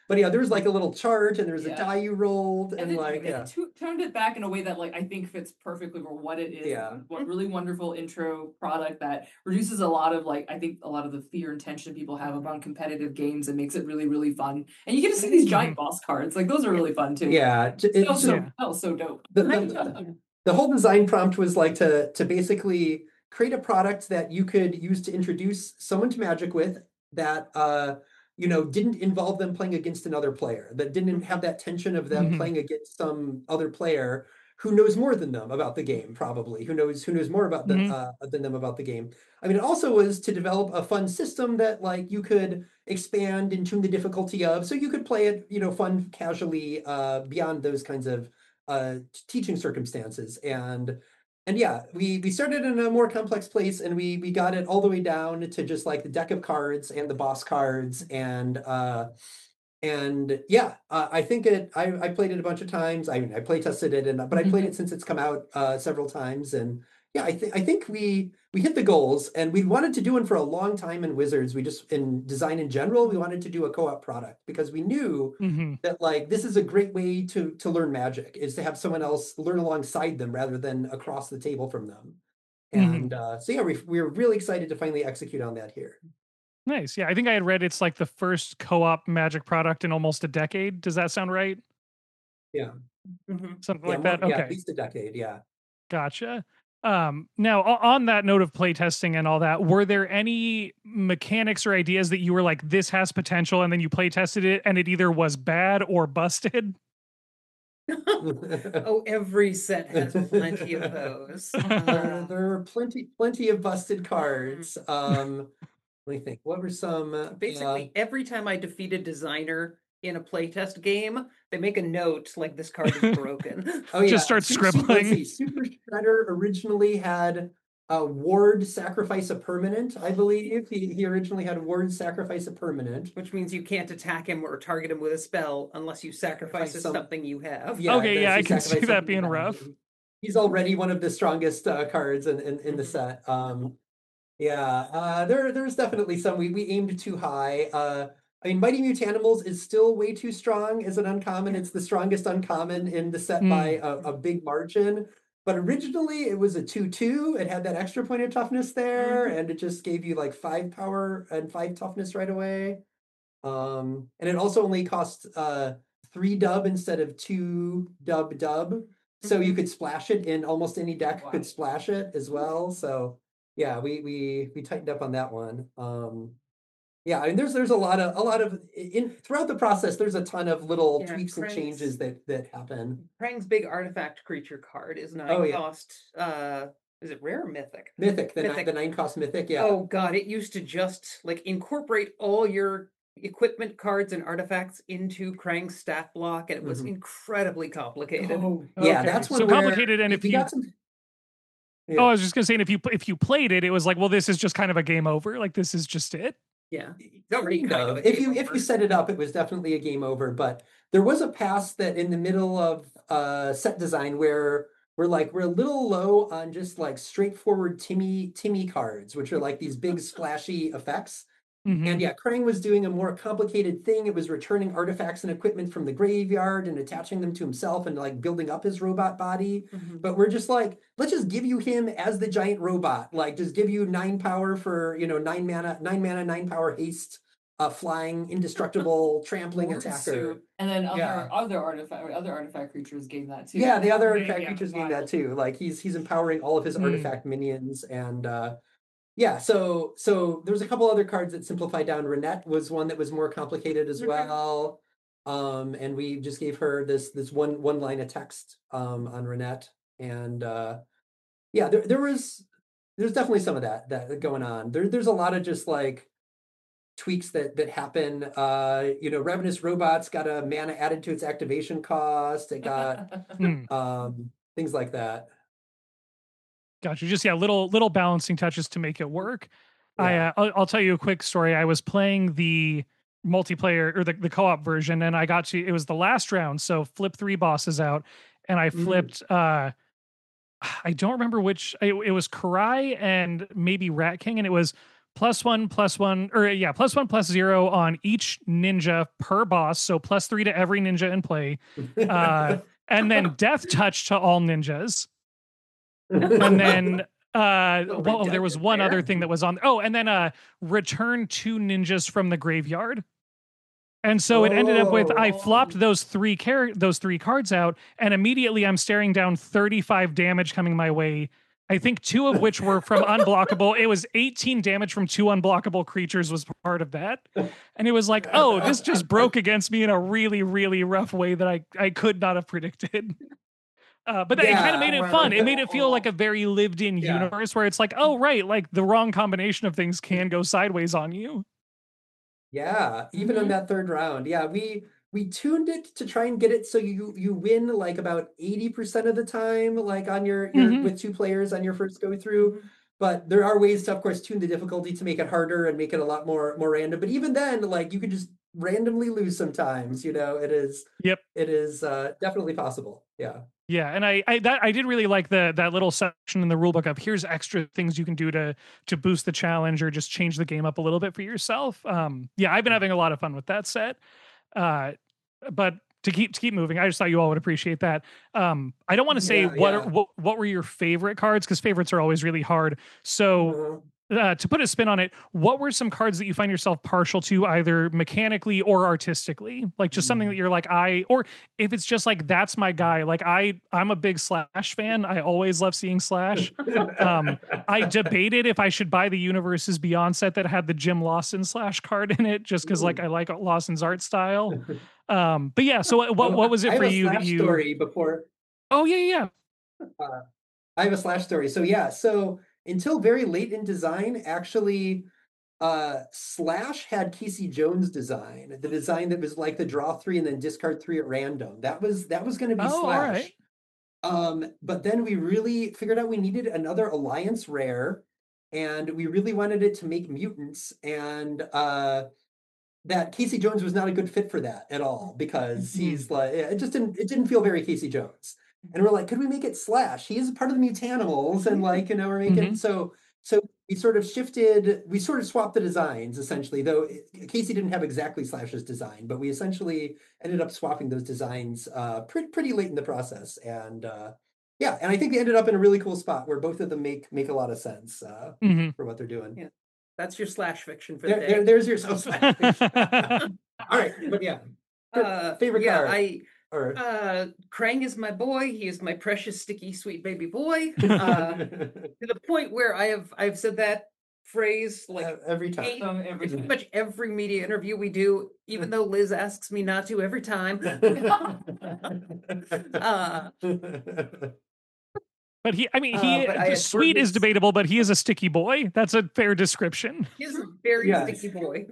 Speaker 3: but yeah, there's like a little chart and there's
Speaker 4: Yeah.
Speaker 3: a die you rolled and,
Speaker 4: And then
Speaker 3: like
Speaker 4: they
Speaker 3: yeah.
Speaker 4: tu- turned it back in a way that like I think fits perfectly for what it is.
Speaker 3: Yeah.
Speaker 4: What really wonderful intro product that reduces a lot of like I think a lot of the fear and tension people have about competitive games and makes it really really fun. And you get to see these giant boss cards. Like those are really fun too.
Speaker 3: Yeah,
Speaker 4: That
Speaker 3: it's
Speaker 4: was so,
Speaker 1: yeah.
Speaker 4: that was so dope.
Speaker 3: the, the, the whole design prompt was like to to basically create a product that you could use to introduce someone to Magic with that uh you know didn't involve them playing against another player, that didn't have that tension of them
Speaker 1: Mhm.
Speaker 3: playing against some other player who knows more than them about the game, probably who knows who knows more about them
Speaker 1: Mhm.
Speaker 3: uh, than them about the game. I mean, it also was to develop a fun system that like you could expand and tune the difficulty of, so you could play it, you know, fun, casually, uh, beyond those kinds of uh, teaching circumstances. And and yeah, we we started in a more complex place, and we we got it all the way down to just like the deck of cards and the boss cards, and uh, and yeah, uh, I think it. I I played it a bunch of times. I mean, I play tested it, and but I played it since it's come out uh, several times, and yeah, I think I think we we hit the goals, and we wanted to do one for a long time in Wizards. We just in design in general, we wanted to do a co-op product because we knew
Speaker 1: Mhm.
Speaker 3: that like this is a great way to to learn Magic, is to have someone else learn alongside them rather than across the table from them.
Speaker 1: Mhm.
Speaker 3: And uh, so yeah, we we were really excited to finally execute on that here.
Speaker 1: Nice. Yeah, I think I had read it's like the first co-op Magic product in almost a decade. Does that sound right?
Speaker 3: Yeah,
Speaker 2: Mhm.
Speaker 1: Something
Speaker 3: yeah,
Speaker 1: like
Speaker 3: more,
Speaker 1: that.
Speaker 3: yeah, at
Speaker 1: Okay.
Speaker 3: least a decade. Yeah.
Speaker 1: Gotcha. Um, now, o- on that note of playtesting and all that, were there any mechanics or ideas that you were like, this has potential, and then you playtested it and it either was bad or busted?
Speaker 2: Oh, every set has plenty of those.
Speaker 3: There,
Speaker 2: Uh,
Speaker 3: there are plenty, plenty of busted
Speaker 2: Mm-hmm.
Speaker 3: cards. Um, let me think. What were some? Uh,
Speaker 2: basically, every time I defeat a designer in a playtest game, they make a note like this card is broken.
Speaker 3: oh yeah,
Speaker 1: Just start
Speaker 3: Su- Su- let's
Speaker 1: scribbling.
Speaker 3: see. Super Shredder originally had a ward sacrifice a permanent, I believe. He he originally had ward sacrifice a permanent.
Speaker 2: Which means you can't attack him or target him with a spell unless you sacrifice
Speaker 3: Sacrifice some-
Speaker 2: something you have.
Speaker 3: Yeah,
Speaker 1: Okay, yeah,
Speaker 3: unless
Speaker 1: I
Speaker 3: you
Speaker 1: can see
Speaker 3: sacrifice
Speaker 1: that
Speaker 3: something
Speaker 1: being
Speaker 3: you have.
Speaker 1: rough.
Speaker 3: He's already one of the strongest uh, cards in, in, in the
Speaker 2: Mhm.
Speaker 3: set. Um, yeah, uh, there there's definitely some we we aimed too high. Uh, I mean, Mighty Mutanimals is still way too strong as an uncommon. It's the strongest uncommon in the set by
Speaker 1: Mm.
Speaker 3: a, a big margin. But originally it was a two two. It had that extra point of toughness there,
Speaker 2: Mhm.
Speaker 3: and it just gave you like five power and five toughness right away. Um, and it also only cost uh three dub instead of two dub dub. So you
Speaker 2: Mhm.
Speaker 3: could splash it in almost any deck
Speaker 4: Wow.
Speaker 3: could splash it as well. So yeah, we we we tightened up on that one. Um yeah, I mean there's there's a lot of a lot of in throughout the process there's a ton of little
Speaker 2: Yeah,
Speaker 3: tweaks and
Speaker 2: Krang's-
Speaker 3: changes that that happen.
Speaker 2: Krang's big artifact creature card is nine
Speaker 3: Oh, yeah.
Speaker 2: cost. Uh, is it rare or mythic?
Speaker 3: Mythic, the,
Speaker 2: Mythic.
Speaker 3: Nine, the nine cost mythic, yeah.
Speaker 2: Oh god, it used to just like incorporate all your equipment cards and artifacts into Krang's stat block, and it was
Speaker 3: Mhm.
Speaker 2: incredibly complicated.
Speaker 3: Oh, yeah,
Speaker 1: Okay,
Speaker 3: that's one
Speaker 1: so
Speaker 3: where
Speaker 1: complicated, and
Speaker 3: we-
Speaker 1: if
Speaker 3: we
Speaker 1: you-
Speaker 3: got some. Yeah.
Speaker 1: Oh, I was just gonna say, and if you if you played it, it was like, well, this is just kind of a game over. Like this is just it.
Speaker 2: Yeah, it's already
Speaker 3: Kind
Speaker 2: kind
Speaker 3: of.
Speaker 2: of a
Speaker 3: If
Speaker 2: game
Speaker 3: you if
Speaker 2: over.
Speaker 3: you set it up, it was definitely a game over. But there was a pass that in the middle of uh set design where we're like we're a little low on just like straightforward Timmy Timmy cards, which are like these big splashy effects.
Speaker 1: Mhm.
Speaker 3: And yeah, Krang was doing a more complicated thing. It was returning artifacts and equipment from the graveyard and attaching them to himself and like building up his robot body.
Speaker 2: Mhm.
Speaker 3: But we're just like, let's just give you him as the giant robot. Like, just give you nine power for, you know, nine mana, nine mana, nine power haste, uh, flying, indestructible, trampling
Speaker 4: Ward
Speaker 3: attacker.
Speaker 4: suit. And then other
Speaker 3: Yeah.
Speaker 4: other artifact other artifact creatures gain that too.
Speaker 3: Yeah, the other
Speaker 4: Yeah,
Speaker 3: artifact
Speaker 4: yeah,
Speaker 3: creatures gain
Speaker 4: wild.
Speaker 3: that too. Like he's he's empowering all of his
Speaker 1: Hmm.
Speaker 3: artifact minions, and uh yeah, so so there's a couple other cards that simplified down. Renette was one that was more complicated as
Speaker 2: Mhm.
Speaker 3: well. Um, and we just gave her this this one one line of text um on Renette. And uh yeah, there there was there's definitely some of that that going on. There there's a lot of just like tweaks that that happen. Uh, you know, Ravenous Robots got a mana added to its activation cost. It got
Speaker 1: Hmm.
Speaker 3: um things like that.
Speaker 1: Gotcha. Just yeah, little little balancing touches to make it work. I
Speaker 3: Yeah.
Speaker 1: uh, I'll, I'll tell you a quick story. I was playing the multiplayer or the, the co-op version, and I got to it was the last round, so flip three bosses out, and I
Speaker 3: Mhm.
Speaker 1: flipped. uh I don't remember which. It, it was Karai and maybe Rat King, and it was plus one, plus one, or yeah, plus one, plus zero on each ninja per boss. So plus three to every ninja in play. Uh, and then death touch to all ninjas. And then uh so well, there was one there. other thing that was on. Oh, and then uh return two ninjas from the graveyard. And so oh. it ended up with I flopped those three car- those three cards out, and immediately I'm staring down thirty-five damage coming my way. I think two of which were from unblockable. It was eighteen damage from two unblockable creatures was part of that. And it was like, oh, this just broke against me in a really, really rough way that I, I could not have predicted. Uh, but yeah, it kind of made it fun. It made it feel like a very lived in yeah. universe where it's like, oh, right, like the wrong combination of things can go sideways on you.
Speaker 3: Yeah, even mm-hmm. in that third round. Yeah, we we tuned it to try and get it so you you win like about eighty percent of the time, like on your, your mm-hmm. with two players on your first go through. But there are ways to, of course, tune the difficulty to make it harder and make it a lot more more random. But even then, like you could just randomly lose sometimes, you know, it is
Speaker 1: yep.
Speaker 3: it is uh, definitely possible. Yeah.
Speaker 1: Yeah, and I I that I did really like the that little section in the rulebook of here's extra things you can do to to boost the challenge or just change the game up a little bit for yourself. Um, yeah, I've been having a lot of fun with that set. Uh, but to keep to keep moving, I just thought you all would appreciate that. Um, I don't want to say yeah, what, yeah. Are, what what were your favorite cards because favorites are always really hard. So. Mm-hmm. Uh, to put a spin on it, what were some cards that you find yourself partial to either mechanically or artistically? Like just something that you're like, I, or if it's just like, that's my guy. Like I, I'm a big Slash fan. I always love seeing Slash. Um, I debated if I should buy the Universes Beyond set that had the Jim Lawson Slash card in it, just because like I like Lawson's art style. Um, but yeah, so what, what, what was it for you that you
Speaker 3: story before?
Speaker 1: Oh yeah, yeah.
Speaker 3: Uh, I have a Slash story. So yeah, so until very late in design, actually, uh, Slash had Casey Jones design, the design that was like the draw three and then discard three at random. That was that was going to be oh, Slash. All right. Um, but then we really figured out we needed another Alliance rare, and we really wanted it to make mutants, and uh, that Casey Jones was not a good fit for that at all because mm-hmm. he's like it just didn't it didn't feel very Casey Jones. And we're like, could we make it Slash? He is part of the Mutanimals, and like, you know, we're making mm-hmm. so so we sort of shifted, we sort of swapped the designs essentially, though it, Casey didn't have exactly Slash's design, but we essentially ended up swapping those designs uh pretty pretty late in the process. And uh yeah, and I think they ended up in a really cool spot where both of them make make a lot of sense uh mm-hmm. for what they're doing.
Speaker 2: Yeah. That's your Slash fiction for
Speaker 3: there,
Speaker 2: the day.
Speaker 3: There, there's your oh, Slash fiction. All right, but yeah.
Speaker 2: Uh,
Speaker 3: favorite
Speaker 2: yeah,
Speaker 3: card.
Speaker 2: I
Speaker 3: Or...
Speaker 2: Uh, Krang is my boy. He is my precious, sticky, sweet baby boy. Uh, to the point where I have I've said that phrase like uh,
Speaker 3: every time,
Speaker 2: eight, um, every pretty much every media interview we do, even though Liz asks me not to every time. uh,
Speaker 1: But he, I mean, he uh, sweet is debatable, but he is a sticky boy. That's a fair description.
Speaker 2: He's a very yes. sticky boy.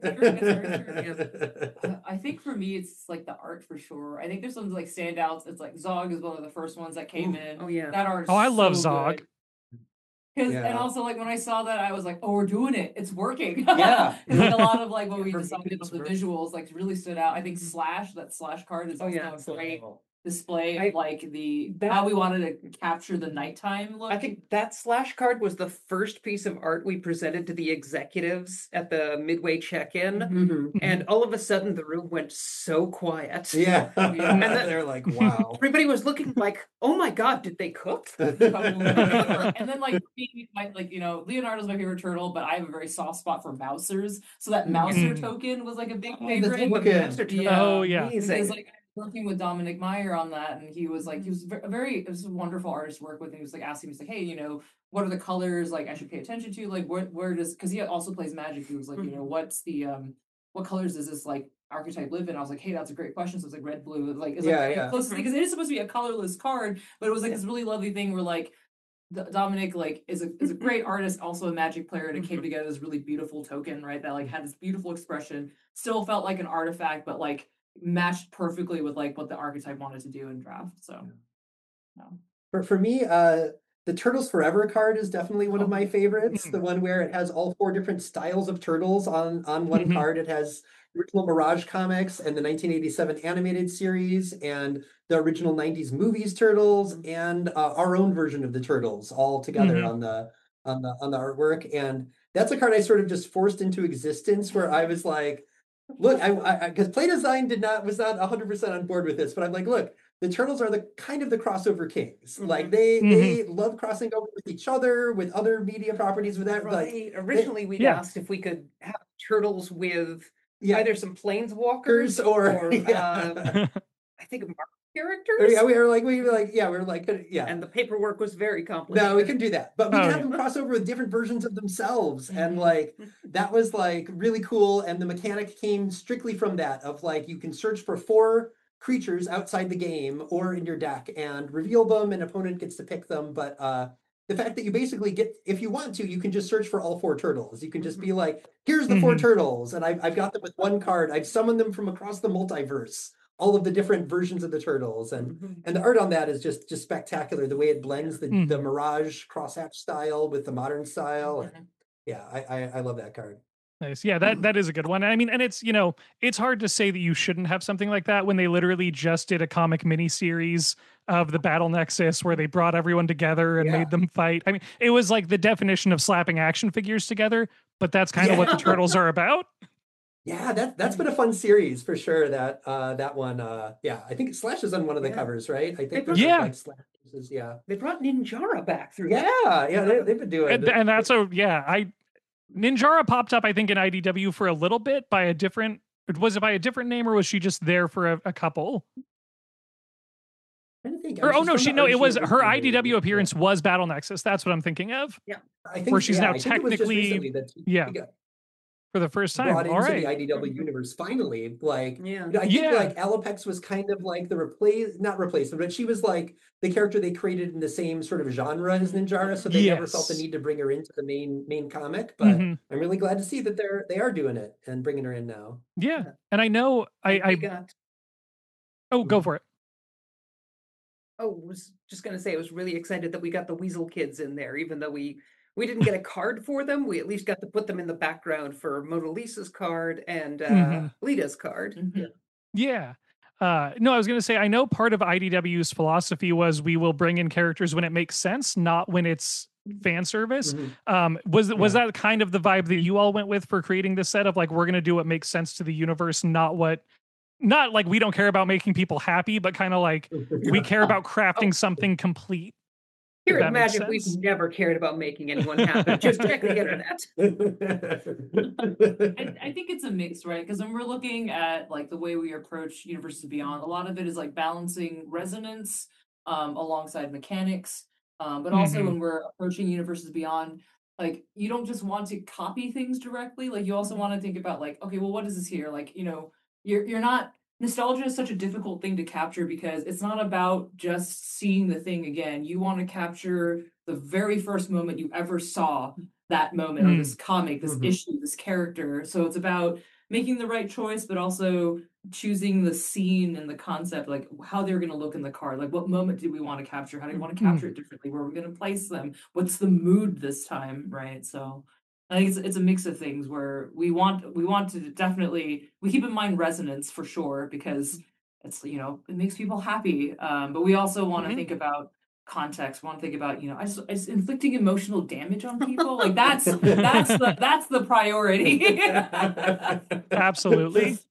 Speaker 4: I think for me, it's like the art for sure. I think there's some like standouts. It's like Zog is one of the first ones that came Ooh. in.
Speaker 2: Oh yeah,
Speaker 4: that art. Is
Speaker 1: oh, I love
Speaker 4: so
Speaker 1: Zog.
Speaker 4: Because yeah. and also like when I saw that, I was like, oh, we're doing it. It's working. Yeah, like a lot of like what we decided with the visuals like really stood out. I think Slash, that Slash card is also oh, yeah. a great display I, like the that, how we wanted to capture the nighttime look.
Speaker 2: I think that Slash card was the first piece of art we presented to the executives at the midway check-in, mm-hmm. and all of a sudden the room went so quiet.
Speaker 3: Yeah, yeah. And then, they're like, "Wow!"
Speaker 2: Everybody was looking like, "Oh my god, did they cook?"
Speaker 4: And then like me, my, like you know, Leonardo's my favorite turtle, but I have a very soft spot for Mousers, so that Mouser mm-hmm. token was like a big favorite.
Speaker 1: Oh, yeah. Oh yeah,
Speaker 4: because like. Working with Dominic Meyer on that, and he was like, he was a very, it was a wonderful artist to work with. And he was like asking me, he's like, hey, you know, what are the colors like I should pay attention to? Like, where, where does, because he also plays Magic. He was like, mm-hmm. you know, what's the, um, what colors does this like archetype live in? I was like, hey, that's a great question. So it's like red, blue, like, it's
Speaker 3: yeah,
Speaker 4: like
Speaker 3: yeah.
Speaker 4: close because it is supposed to be a colorless card, but it was like yeah. this really lovely thing where like Dominic like is a is a great artist, also a Magic player, and it came together this really beautiful token, right? That like had this beautiful expression, still felt like an artifact, but like matched perfectly with like what the archetype wanted to do in draft. So no.
Speaker 3: For for me, uh the Turtles Forever card is definitely one of my favorites. The one where it has all four different styles of turtles on on one mm-hmm. card. It has the original Mirage comics and the nineteen eighty-seven animated series and the original nineties movies Turtles and uh, our own version of the Turtles all together mm-hmm. on the on the on the artwork. And that's a card I sort of just forced into existence, where I was like, look, I because Play Design did not was not one hundred percent on board with this, but I'm like, look, the Turtles are the kind of the crossover kings. Mm-hmm. Like they mm-hmm. they love crossing over with each other, with other media properties, with that.
Speaker 2: Right. Like, Originally, we yeah. asked if we could have Turtles with yeah. either some Planeswalkers or, or yeah. um, I think Marvel characters.
Speaker 3: Yeah, we were like, we were like, yeah, we were like, yeah.
Speaker 2: And the paperwork was very complicated.
Speaker 3: No, we can do that, but we oh, can have yeah. them cross over with different versions of themselves, mm-hmm. and like that was like really cool. And the mechanic came strictly from that of like you can search for four creatures outside the game or in your deck and reveal them, and opponent gets to pick them. But uh, the fact that you basically get, if you want to, you can just search for all four turtles. You can just be like, here's the mm-hmm. four turtles, and I've I've got them with one card. I've summoned them from across the multiverse. All of the different versions of the turtles, and mm-hmm. and the art on that is just just spectacular. The way it blends the, mm-hmm. the Mirage crosshatch style with the modern style. Mm-hmm. And yeah, I, I I love that card.
Speaker 1: Nice. Yeah, that that is a good one. I mean, and it's, you know, it's hard to say that you shouldn't have something like that when they literally just did a comic miniseries of the Battle Nexus where they brought everyone together and yeah. made them fight. I mean, it was like the definition of slapping action figures together, but that's kind yeah. of what the Turtles are about.
Speaker 3: Yeah, that that's been a fun series for sure. That uh that one, uh yeah, I think Slash is on one of the yeah. covers, right? I think
Speaker 1: yeah,
Speaker 3: like Slash is, yeah.
Speaker 2: They brought Ninjara back through.
Speaker 3: Yeah,
Speaker 2: that.
Speaker 3: yeah, they, they've been doing.
Speaker 1: And, and that's a yeah. I Ninjara popped up, I think, in I D W for a little bit by a different. Was it by a different name, or was she just there for a, a couple?
Speaker 3: I think.
Speaker 1: Or, oh no, she no, it was her I D W appearance yeah. was Battle Nexus. That's what I'm thinking of.
Speaker 3: Yeah, I think
Speaker 1: where she's
Speaker 3: yeah,
Speaker 1: now technically yeah. For the first time,
Speaker 3: brought
Speaker 1: all
Speaker 3: into
Speaker 1: right.
Speaker 3: the I D W universe finally. Like,
Speaker 2: yeah,
Speaker 3: you know, I think
Speaker 1: yeah.
Speaker 3: like Alopex was kind of like the replace, not replacement, but she was like the character they created in the same sort of genre as Ninjara, so they
Speaker 1: yes.
Speaker 3: never felt the need to bring her into the main main comic. But mm-hmm. I'm really glad to see that they're they are doing it and bringing her in now.
Speaker 1: Yeah, and I know I I
Speaker 2: got.
Speaker 1: Oh, go for it.
Speaker 2: Oh, was just gonna say I was really excited that we got the Weasel Kids in there, even though we. We didn't get a card for them. We at least got to put them in the background for Mona Lisa's card and uh, mm-hmm. Lita's card.
Speaker 1: Mm-hmm. Yeah. Uh, no, I was going to say, I know part of I D W's philosophy was we will bring in characters when it makes sense, not when it's fan service. Mm-hmm. Um, was yeah. was that kind of the vibe that you all went with for creating this set of like, we're going to do what makes sense to the universe, not what, not like we don't care about making people happy, but kind of like we care about crafting oh. something complete.
Speaker 2: Here at Magic, we've never cared about making anyone happy. Just check the internet.
Speaker 4: I, I think it's a mix, right? Because when we're looking at like the way we approach Universes Beyond, a lot of it is like balancing resonance um, alongside mechanics. Um, but also mm-hmm. when we're approaching Universes Beyond, like you don't just want to copy things directly. Like you also want to think about like, okay, well, what is this here? Like, you know, you're you're not. Nostalgia is such a difficult thing to capture because it's not about just seeing the thing again. You want to capture the very first moment you ever saw that moment mm. or this comic, this mm-hmm. issue, this character. So it's about making the right choice, but also choosing the scene and the concept, like how they're going to look in the card. Like what moment do we want to capture? How do we want to capture mm. it differently? Where are we going to place them? What's the mood this time, right? So I think it's it's a mix of things where we want we want to definitely we keep in mind resonance for sure because it's you know it makes people happy, um, but we also want to mm-hmm. think about context. We want to think about you know I just, I just inflicting emotional damage on people like that's that's the that's the priority.
Speaker 1: Absolutely.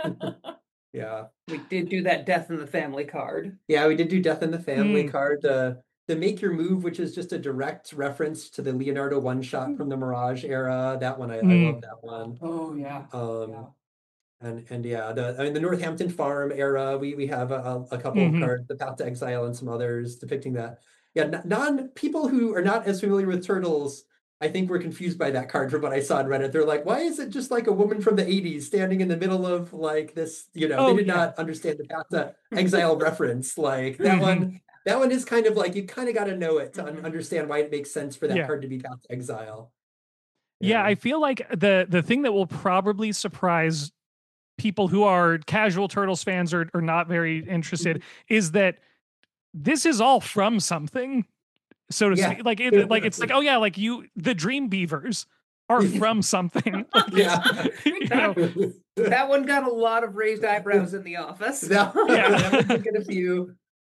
Speaker 3: Yeah,
Speaker 2: we did do that Death in the Family card.
Speaker 3: Yeah, we did do Death in the Family mm. card. Uh, The Make Your Move, which is just a direct reference to the Leonardo one shot from the Mirage era. That one, I, mm. I love that one.
Speaker 4: Oh yeah.
Speaker 3: Um,
Speaker 4: yeah.
Speaker 3: and and yeah, the I mean the Northampton Farm era. We we have a, a couple mm-hmm. of cards, The Path to Exile, and some others depicting that. Yeah, non people who are not as familiar with Turtles, I think were confused by that card from what I saw on Reddit. They're like, why is it just like a woman from the eighties standing in the middle of like this? You know, oh, they did yeah. not understand the Path to Exile reference. Like that mm-hmm. one. That one is kind of like, you kind of got to know it to mm-hmm. understand why it makes sense for that yeah. card to be Path to Exile.
Speaker 1: Yeah. yeah, I feel like the the thing that will probably surprise people who are casual Turtles fans or, or not very interested is that this is all from something, so to yeah. speak. Like, it, like it's like, oh yeah, like you, the Dream Beavers are from something.
Speaker 3: Yeah.
Speaker 1: You know?
Speaker 2: That one got a lot of raised eyebrows in the office.
Speaker 3: That, yeah. That one get a few.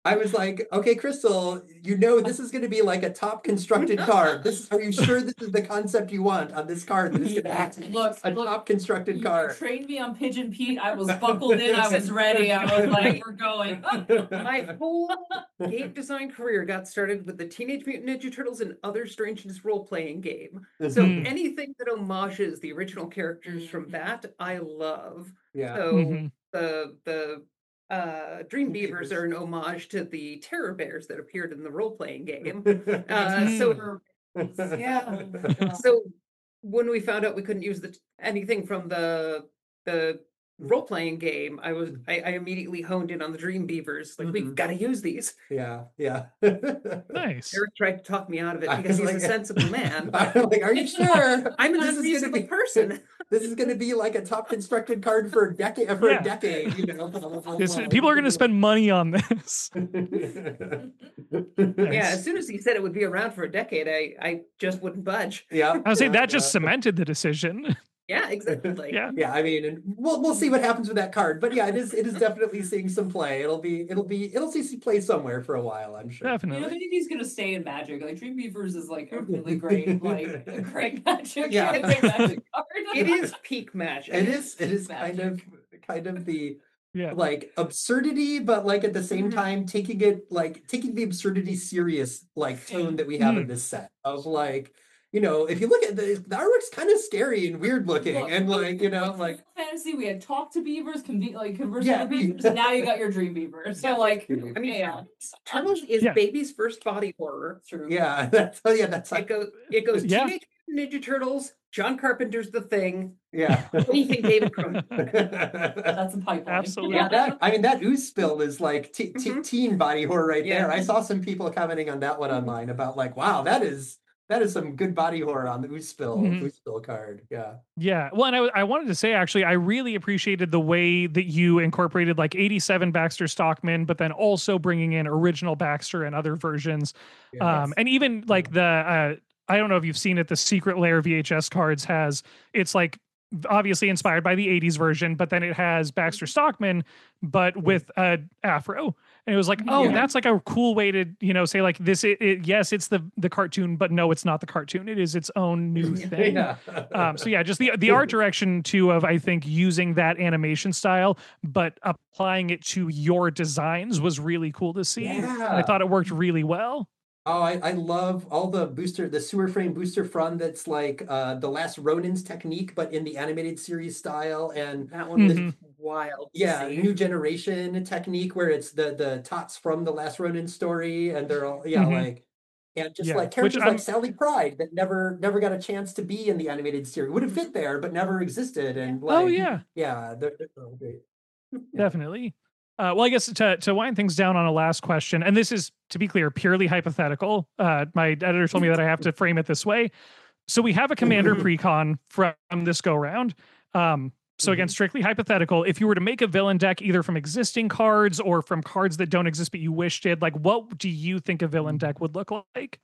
Speaker 3: I was like, okay, Crystal, you know this is going to be like a top constructed card. This is, are you sure this is the concept you want on this card? That is going to act
Speaker 4: look,
Speaker 3: a
Speaker 4: look,
Speaker 3: top constructed
Speaker 4: you
Speaker 3: card.
Speaker 4: Trained me on Pigeon Pete. I was buckled in. I was ready. I was like, we're going.
Speaker 2: My whole game design career got started with the Teenage Mutant Ninja Turtles and Other Strangeness role-playing game. So
Speaker 1: Mhm.
Speaker 2: anything that homages the original characters from that, I love.
Speaker 3: Yeah.
Speaker 2: So
Speaker 1: Mhm.
Speaker 2: the the uh Dream Beavers are an homage to the Terror Bears that appeared in the role-playing game. Uh so yeah. So when we found out we couldn't use the anything from the the role-playing game, I was I, I immediately honed in on the Dream Beavers. Like,
Speaker 3: Mhm.
Speaker 2: we've got to use these.
Speaker 3: Yeah, yeah.
Speaker 1: Nice.
Speaker 2: Eric tried to talk me out of it
Speaker 3: I
Speaker 2: because
Speaker 3: was
Speaker 2: he's
Speaker 3: like-
Speaker 2: a sensible man. But
Speaker 3: I'm like, are you sure?
Speaker 2: I'm an
Speaker 3: This is gonna
Speaker 2: unreasonable
Speaker 3: be-
Speaker 2: person.
Speaker 3: This is going to be like a top constructed card for a decade. For
Speaker 1: Yeah.
Speaker 3: a decade, you know.
Speaker 1: This- people are going to spend money on this.
Speaker 2: Yeah, as soon as he said it would be around for a decade, I I just wouldn't budge.
Speaker 3: Yeah,
Speaker 1: I would say
Speaker 3: yeah,
Speaker 1: that just
Speaker 3: yeah.
Speaker 1: cemented the decision.
Speaker 2: Yeah, exactly.
Speaker 1: Yeah.
Speaker 3: Yeah, I mean, and we'll we'll see what happens with that card, but yeah, it is it is definitely seeing some play. It'll be it'll be it'll see some play somewhere for a while, I'm sure.
Speaker 4: You know,
Speaker 1: Definitely.
Speaker 4: maybe he's gonna stay in Magic. Like Dream Beavers is like a really great, like a great Magic.
Speaker 3: Yeah.
Speaker 4: a great Magic card.
Speaker 2: It is peak magic.
Speaker 3: It is it is kind of kind of the
Speaker 1: Yeah.
Speaker 3: like absurdity, but like at the same
Speaker 2: Mhm.
Speaker 3: time taking it like taking the absurdity serious like tone that we have in
Speaker 1: Mm.
Speaker 3: this set of like, you know, if you look at the the artwork's kind of scary and weird looking
Speaker 4: Look,
Speaker 3: and like, you know, like
Speaker 4: fantasy, we had talk to beavers, conve- like converse
Speaker 3: Yeah.
Speaker 4: with beavers, and now you got your dream beavers. So like,
Speaker 2: I mean,
Speaker 4: yeah,
Speaker 2: Turtles is
Speaker 1: Yeah.
Speaker 2: baby's first body horror.
Speaker 4: true.
Speaker 3: yeah, that's oh yeah, that's
Speaker 2: It goes it goes
Speaker 1: Yeah.
Speaker 2: Teenage Mutant Ninja Turtles, John Carpenter's The Thing,
Speaker 3: yeah.
Speaker 2: anything David Cronenberg.
Speaker 4: That's a pipeline.
Speaker 1: Absolutely.
Speaker 3: Yeah, that I mean that ooze spill is like t- t-
Speaker 2: Mhm.
Speaker 3: teen body horror right
Speaker 2: Yeah.
Speaker 3: there. I saw some people commenting on that one online about like, wow, that is that is some good body horror on the ooze spill
Speaker 1: Mhm.
Speaker 3: ooze spill card. Yeah.
Speaker 1: Yeah. Well, and I, I wanted to say, actually, I really appreciated the way that you incorporated like eighty-seven Baxter Stockman, but then also bringing in original Baxter and other versions.
Speaker 3: Yeah.
Speaker 1: Um, and even like the, uh, I don't know if you've seen it, the Secret Lair V H S cards has, it's like obviously inspired by the eighties version, but then it has Baxter Stockman, but with a afro. And it was like, oh,
Speaker 3: Yeah.
Speaker 1: that's like a cool way to, you know, say like this, it, it, yes, it's the, the cartoon, but no, it's not the cartoon. It is its own new thing.
Speaker 3: yeah.
Speaker 1: Um, so yeah, just the the art direction too of I think using that animation style, but applying it to your designs was really cool to see. And I
Speaker 3: Yeah.
Speaker 1: thought it worked really well.
Speaker 3: Oh, I, I love all the booster, the sewer frame booster front that's like uh the Last Ronin's technique, but in the animated series style, and
Speaker 2: That one was
Speaker 1: Mhm.
Speaker 2: wild. to
Speaker 3: yeah,
Speaker 2: see.
Speaker 3: new generation technique where it's the the tots from the Last Ronin story, and they're all yeah,
Speaker 1: Mhm.
Speaker 3: like and just
Speaker 1: Yeah,
Speaker 3: like
Speaker 1: which
Speaker 3: characters
Speaker 1: I'm-
Speaker 3: like Sally Pride that never never got a chance to be in the animated series. Would have fit there, but never existed. And like
Speaker 1: Oh yeah,
Speaker 3: yeah, they're, they're all great. Yeah.
Speaker 1: definitely. Uh, well, I guess to to wind things down on a last question, and this is to be clear, purely hypothetical. Uh, my editor told me that I have to frame it this way. So we have a commander precon from this go round. Um, so again,
Speaker 3: Mhm.
Speaker 1: strictly hypothetical. If you were to make a villain deck either from existing cards or from cards that don't exist but you wish did, like what do you think a villain deck would look like?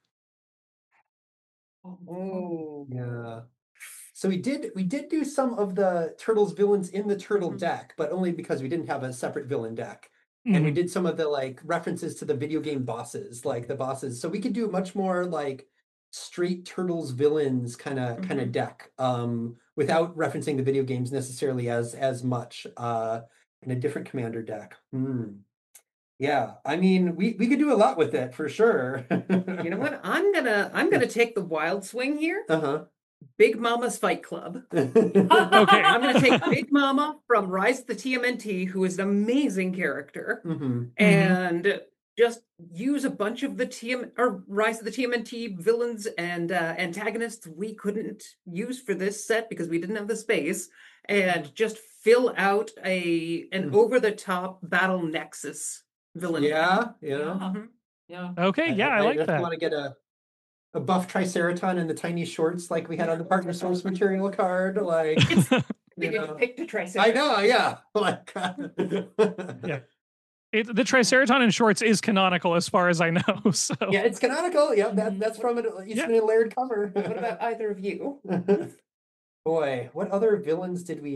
Speaker 2: Oh.
Speaker 3: Yeah. So we did we did do some of the Turtles villains in the Turtle
Speaker 2: Mhm.
Speaker 3: deck, but only because we didn't have a separate villain deck. And we
Speaker 1: Mhm.
Speaker 3: did some of the like references to the video game bosses, like the bosses. So we could do much more like straight Turtles villains kind of kind of
Speaker 2: Mhm.
Speaker 3: deck, um, without referencing the video games necessarily as as much, uh, in a different commander deck. Hmm. Yeah, I mean, we we could do a lot with it for sure.
Speaker 2: You know what? I'm gonna I'm gonna take the wild swing here.
Speaker 3: Uh-huh.
Speaker 2: Big Mama's Fight Club.
Speaker 1: Okay.
Speaker 2: I'm gonna take Big Mama from Rise of the T M N T, who is an amazing character,
Speaker 3: Mhm.
Speaker 2: and just use a bunch of the T M or Rise of the T M N T villains and uh, antagonists we couldn't use for this set because we didn't have the space, and just fill out a an
Speaker 3: Mhm.
Speaker 2: over the top battle nexus villain.
Speaker 3: Yeah, yeah.
Speaker 4: Yeah.
Speaker 2: Mhm.
Speaker 4: Yeah.
Speaker 1: Okay, yeah, I, like
Speaker 3: just
Speaker 1: that.
Speaker 3: want to get a a buff Triceraton in the tiny shorts like we had on the partner source material card. Like,
Speaker 2: I
Speaker 3: you
Speaker 2: think you
Speaker 3: know.
Speaker 2: picked a Triceratops.
Speaker 3: I know, yeah. Like,
Speaker 1: Yeah. It, the Triceraton in shorts is canonical as far as I know. So
Speaker 3: yeah, it's canonical. Yeah, that, that's from an Eastman and Laird cover.
Speaker 2: What about either of you?
Speaker 3: Boy, what other villains did we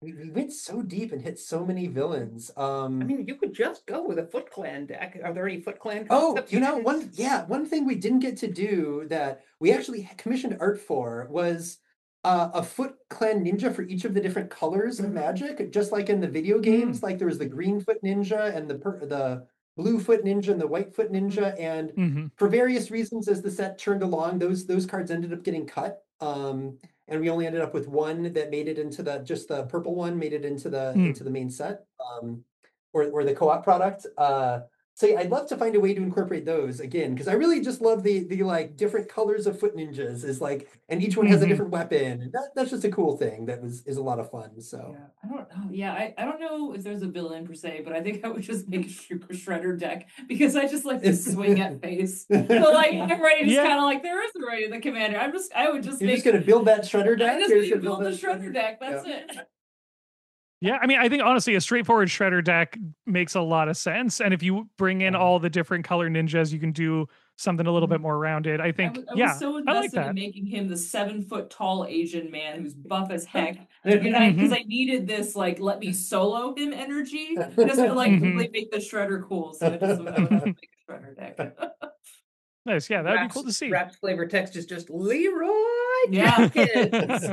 Speaker 3: we, we went so deep and hit so many villains. Um,
Speaker 2: I mean, you could just go with a Foot Clan deck. Are there any Foot Clan
Speaker 3: oh,
Speaker 2: concepts?
Speaker 3: you know, one yeah, one thing we didn't get to do that we actually commissioned art for was uh, a Foot Clan ninja for each of the different colors of magic, just like in the video games.
Speaker 1: Mm.
Speaker 3: Like there was the green foot ninja and the per- the blue foot ninja and the white foot ninja, and
Speaker 1: Mm-hmm.
Speaker 3: for various reasons, as the set turned along, those those cards ended up getting cut. Um, and we only ended up with one that made it into the just the purple one made it into the
Speaker 1: Mm.
Speaker 3: into the main set, um, or or the co-op product. Uh, so yeah, I'd love to find a way to incorporate those again, because I really just love the the like different colors of foot ninjas is like, and each one has
Speaker 1: Mm-hmm.
Speaker 3: a different weapon. And that, that's just a cool thing that was is a lot of fun. So
Speaker 4: Yeah, I don't know. Yeah, I, I don't know if there's a villain per se, but I think I would just make a Super Shredder deck because I just like to swing at face. So like I'm ready, just
Speaker 1: Yeah.
Speaker 4: kind of like there is already the commander. I'm just I would just
Speaker 3: you're
Speaker 4: make
Speaker 3: just gonna build that Shredder deck.
Speaker 4: I just
Speaker 3: You're
Speaker 4: need to
Speaker 3: gonna
Speaker 4: build a
Speaker 3: that
Speaker 4: Shredder deck. That's
Speaker 3: Yeah.
Speaker 4: it.
Speaker 1: Yeah, I mean, I think honestly, a straightforward Shredder deck makes a lot of sense. And if you bring in
Speaker 3: Yeah.
Speaker 1: all the different color ninjas, you can do something a little bit more rounded. I
Speaker 4: I
Speaker 1: think,
Speaker 4: was, I
Speaker 1: yeah,
Speaker 4: was so
Speaker 1: I like
Speaker 4: invested in
Speaker 1: that.
Speaker 4: making him the seven foot tall Asian man who's buff as heck. You know, because I needed this like let me solo him energy just to like
Speaker 1: Mhm.
Speaker 4: really make the Shredder cool. So I just I would have to make a Shredder deck.
Speaker 1: Nice. Yeah, that would be
Speaker 2: Wraps-
Speaker 1: cool to see.
Speaker 2: Wrapped flavor text is just Leroy
Speaker 4: Yeah.
Speaker 2: Jenkins.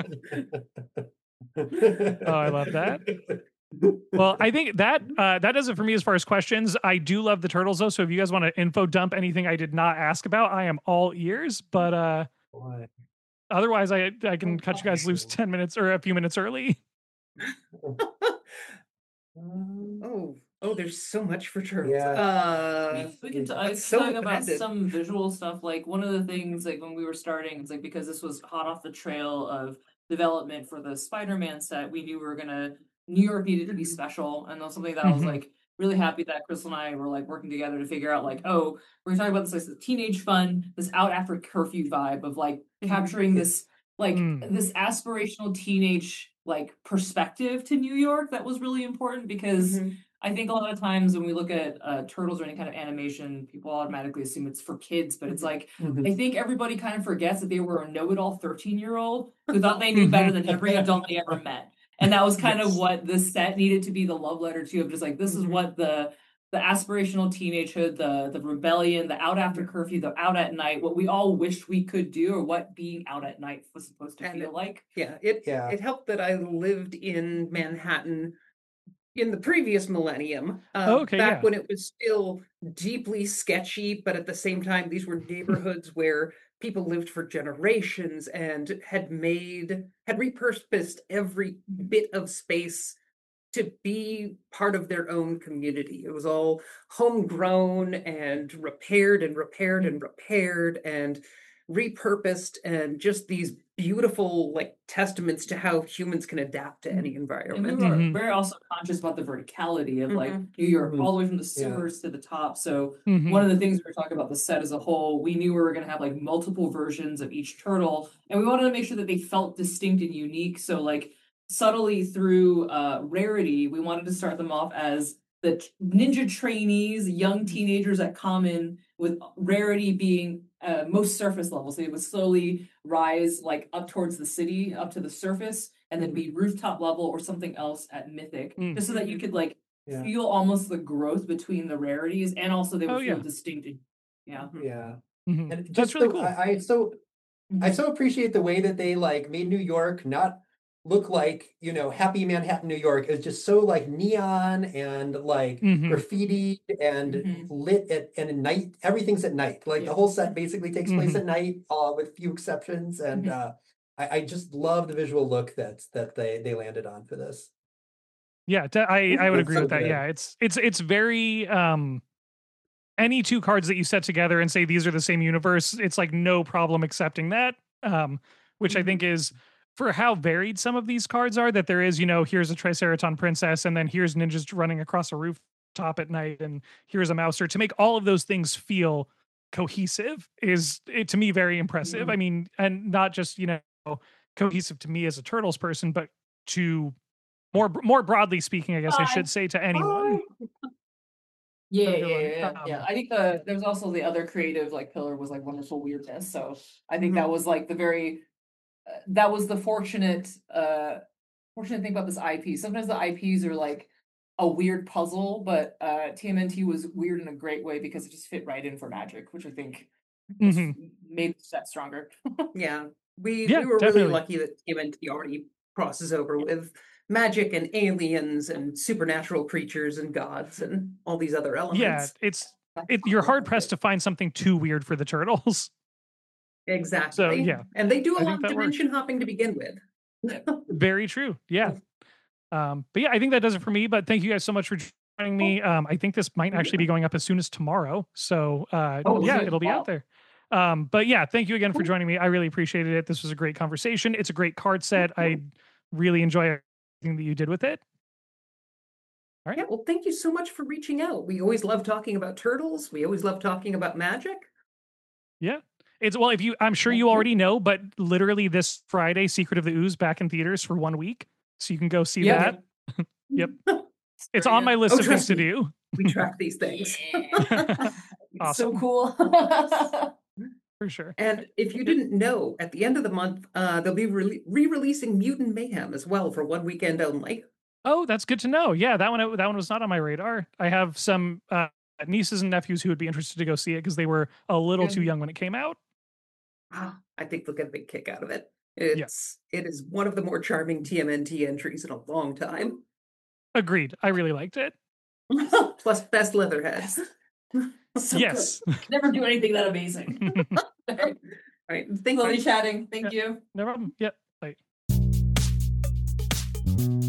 Speaker 1: Oh, I love that. Well, I think that uh, that does it for me as far as questions. I do love the turtles though, so if you guys want to info dump anything I did not ask about, I am all ears. But uh, otherwise, I I can cut you guys loose ten minutes or a few minutes early.
Speaker 2: Oh, oh, there's so much for turtles.
Speaker 3: Yeah.
Speaker 2: Uh,
Speaker 4: We can t- I
Speaker 2: That's
Speaker 4: can
Speaker 2: so
Speaker 4: talk about
Speaker 2: open-ended.
Speaker 4: some visual stuff. Like one of the things, like when we were starting, it's like because this was hot off the trail of development for the Spider-Man set, we knew we were gonna New York needed to be special, and that was something that I was
Speaker 1: Mhm.
Speaker 4: like really happy that Crystal and I were like working together to figure out like, oh, we're talking about this like this teenage fun, this out after curfew vibe of like
Speaker 2: Mhm.
Speaker 4: capturing this like
Speaker 1: Mm.
Speaker 4: this aspirational teenage like perspective to New York that was really important because
Speaker 2: Mhm.
Speaker 4: I think a lot of times when we look at uh, turtles or any kind of animation, people automatically assume it's for kids, but it's like
Speaker 3: Mhm.
Speaker 4: I think everybody kind of forgets that they were a know-it-all thirteen-year-old who thought they knew better than every adult they ever met, and that was kind of
Speaker 3: Yes.
Speaker 4: what this set needed to be the love letter to of just like this is
Speaker 2: Mhm.
Speaker 4: what the the aspirational teenagehood, the the rebellion, the out after curfew, the out at night, what we all wished we could do, or what being out at night was supposed to
Speaker 2: And
Speaker 4: feel
Speaker 2: it-
Speaker 4: like.
Speaker 2: Yeah, it
Speaker 3: Yeah.
Speaker 2: it helped that I lived in Manhattan in the previous millennium, uh,
Speaker 1: Oh, okay,
Speaker 2: back
Speaker 1: yeah.
Speaker 2: when it was still deeply sketchy, but at the same time, these were neighborhoods where people lived for generations and had made, had repurposed every bit of space to be part of their own community. It was all homegrown and repaired and repaired and repaired and repurposed, and just these beautiful like testaments to how humans can adapt to any
Speaker 4: And we
Speaker 2: environment.
Speaker 4: were
Speaker 1: Mhm.
Speaker 4: very also conscious about the verticality of like
Speaker 2: Mhm.
Speaker 4: New York,
Speaker 3: Mhm.
Speaker 4: all the way from the
Speaker 3: Yeah.
Speaker 4: sewers to the top. So
Speaker 1: Mhm.
Speaker 4: one of the things we were talking about the set as a whole, we knew we were going to have like multiple versions of each turtle, and we wanted to make sure that they felt distinct and unique. So like subtly through uh, rarity, we wanted to start them off as the t- ninja trainees, young teenagers that come in, with rarity being uh, most surface level. So they would slowly rise like up towards the city, up to the surface, and then be rooftop level or something else at mythic,
Speaker 1: Mm.
Speaker 4: just so that you could like
Speaker 3: Yeah.
Speaker 4: feel almost the growth between the rarities, and also they would
Speaker 1: Oh,
Speaker 4: feel
Speaker 1: yeah.
Speaker 4: distinct. Yeah.
Speaker 3: Yeah.
Speaker 1: Mhm.
Speaker 3: And
Speaker 1: That's
Speaker 3: just
Speaker 1: really
Speaker 3: the,
Speaker 1: cool.
Speaker 3: I, I so I so appreciate the way that they like made New York not look like, you know, happy Manhattan, New York. It's just so like neon and like
Speaker 1: Mhm.
Speaker 3: graffiti and
Speaker 4: Mhm.
Speaker 3: lit at and at night. Everything's at night. Like
Speaker 4: Yeah.
Speaker 3: the whole set basically takes place
Speaker 1: Mhm.
Speaker 3: at night, uh, with few exceptions. And
Speaker 4: Mhm.
Speaker 3: uh, I, I just love the visual look that's that they they landed on for this.
Speaker 1: Yeah, de- I I would
Speaker 3: It's
Speaker 1: agree
Speaker 3: so
Speaker 1: with that.
Speaker 3: good.
Speaker 1: Yeah, it's it's it's very um any two cards that you set together and say these are the same universe, it's like no problem accepting that. Um, which I think is for how varied some of these cards are. That there is, you know, here's a Triceraton princess, and then here's ninjas running across a rooftop at night, and here's a mouser. To make all of those things feel cohesive is it, to me very impressive.
Speaker 4: Mhm.
Speaker 1: I mean, and not just you know cohesive to me as a Turtles person, but to more more broadly speaking, I guess I
Speaker 4: Bye.
Speaker 1: should say to anyone.
Speaker 4: Yeah,
Speaker 1: Have a
Speaker 4: yeah,
Speaker 1: good one.
Speaker 4: yeah,
Speaker 1: Um,
Speaker 4: yeah. I think the there's also the other creative like pillar was like wonderful weirdness. So I think
Speaker 2: Mhm.
Speaker 4: that was like the very uh, that was the fortunate uh unfortunate thing about this I P. Sometimes the I Ps are like a weird puzzle, but uh, T M N T was weird in a great way because it just fit right in for Magic, which I think mm-hmm. made the set stronger.
Speaker 2: yeah, we
Speaker 1: yeah,
Speaker 2: we were
Speaker 1: definitely.
Speaker 2: really lucky that T M N T already crosses over with Magic and aliens and supernatural creatures and gods and all these other elements.
Speaker 1: Yeah, it's it, you're hard pressed to find something too weird for the turtles.
Speaker 2: Exactly.
Speaker 1: So yeah,
Speaker 2: and they do a
Speaker 1: I
Speaker 2: lot of dimension
Speaker 1: works.
Speaker 2: hopping to begin with.
Speaker 1: Very true. Yeah. Um, but yeah, I think that does it for me. But thank you guys so much for joining me. Um, I think this might actually be going up as soon as tomorrow. So uh, oh, yeah, it'll be wow. out there. Um, but yeah, thank you again for joining me. I really appreciated it. This was a great conversation. It's a great card set. I really enjoy everything that you did with it.
Speaker 2: All right. Yeah, well, thank you so much for reaching out. We always love talking about turtles. We always love talking about Magic.
Speaker 1: Yeah. It's well, if you, I'm sure you already know, but literally this Friday, Secret of the Ooze back in theaters for one week. So you can go see yeah. that. Yep. It's on my list oh, of things me. to do.
Speaker 2: We track these things.
Speaker 4: Yeah. Awesome. So cool.
Speaker 1: For sure.
Speaker 2: And if you didn't know, at the end of the month, uh, they'll be re- re-releasing Mutant Mayhem as well for one weekend only.
Speaker 1: Oh, that's good to know. Yeah, that one that one was not on my radar. I have some uh, nieces and nephews who would be interested to go see it because they were a little too young when it came out.
Speaker 2: Ah, I think they'll get a big kick out of it. It's yeah. it is one of the more charming T M N T entries in a long time.
Speaker 1: Agreed. I really liked it.
Speaker 2: Plus best Leatherheads.
Speaker 1: So yes.
Speaker 4: Never do anything that amazing.
Speaker 2: All right. Thanks
Speaker 4: for chatting. Thank
Speaker 1: yeah.
Speaker 4: you.
Speaker 1: No problem. Yep. Bye.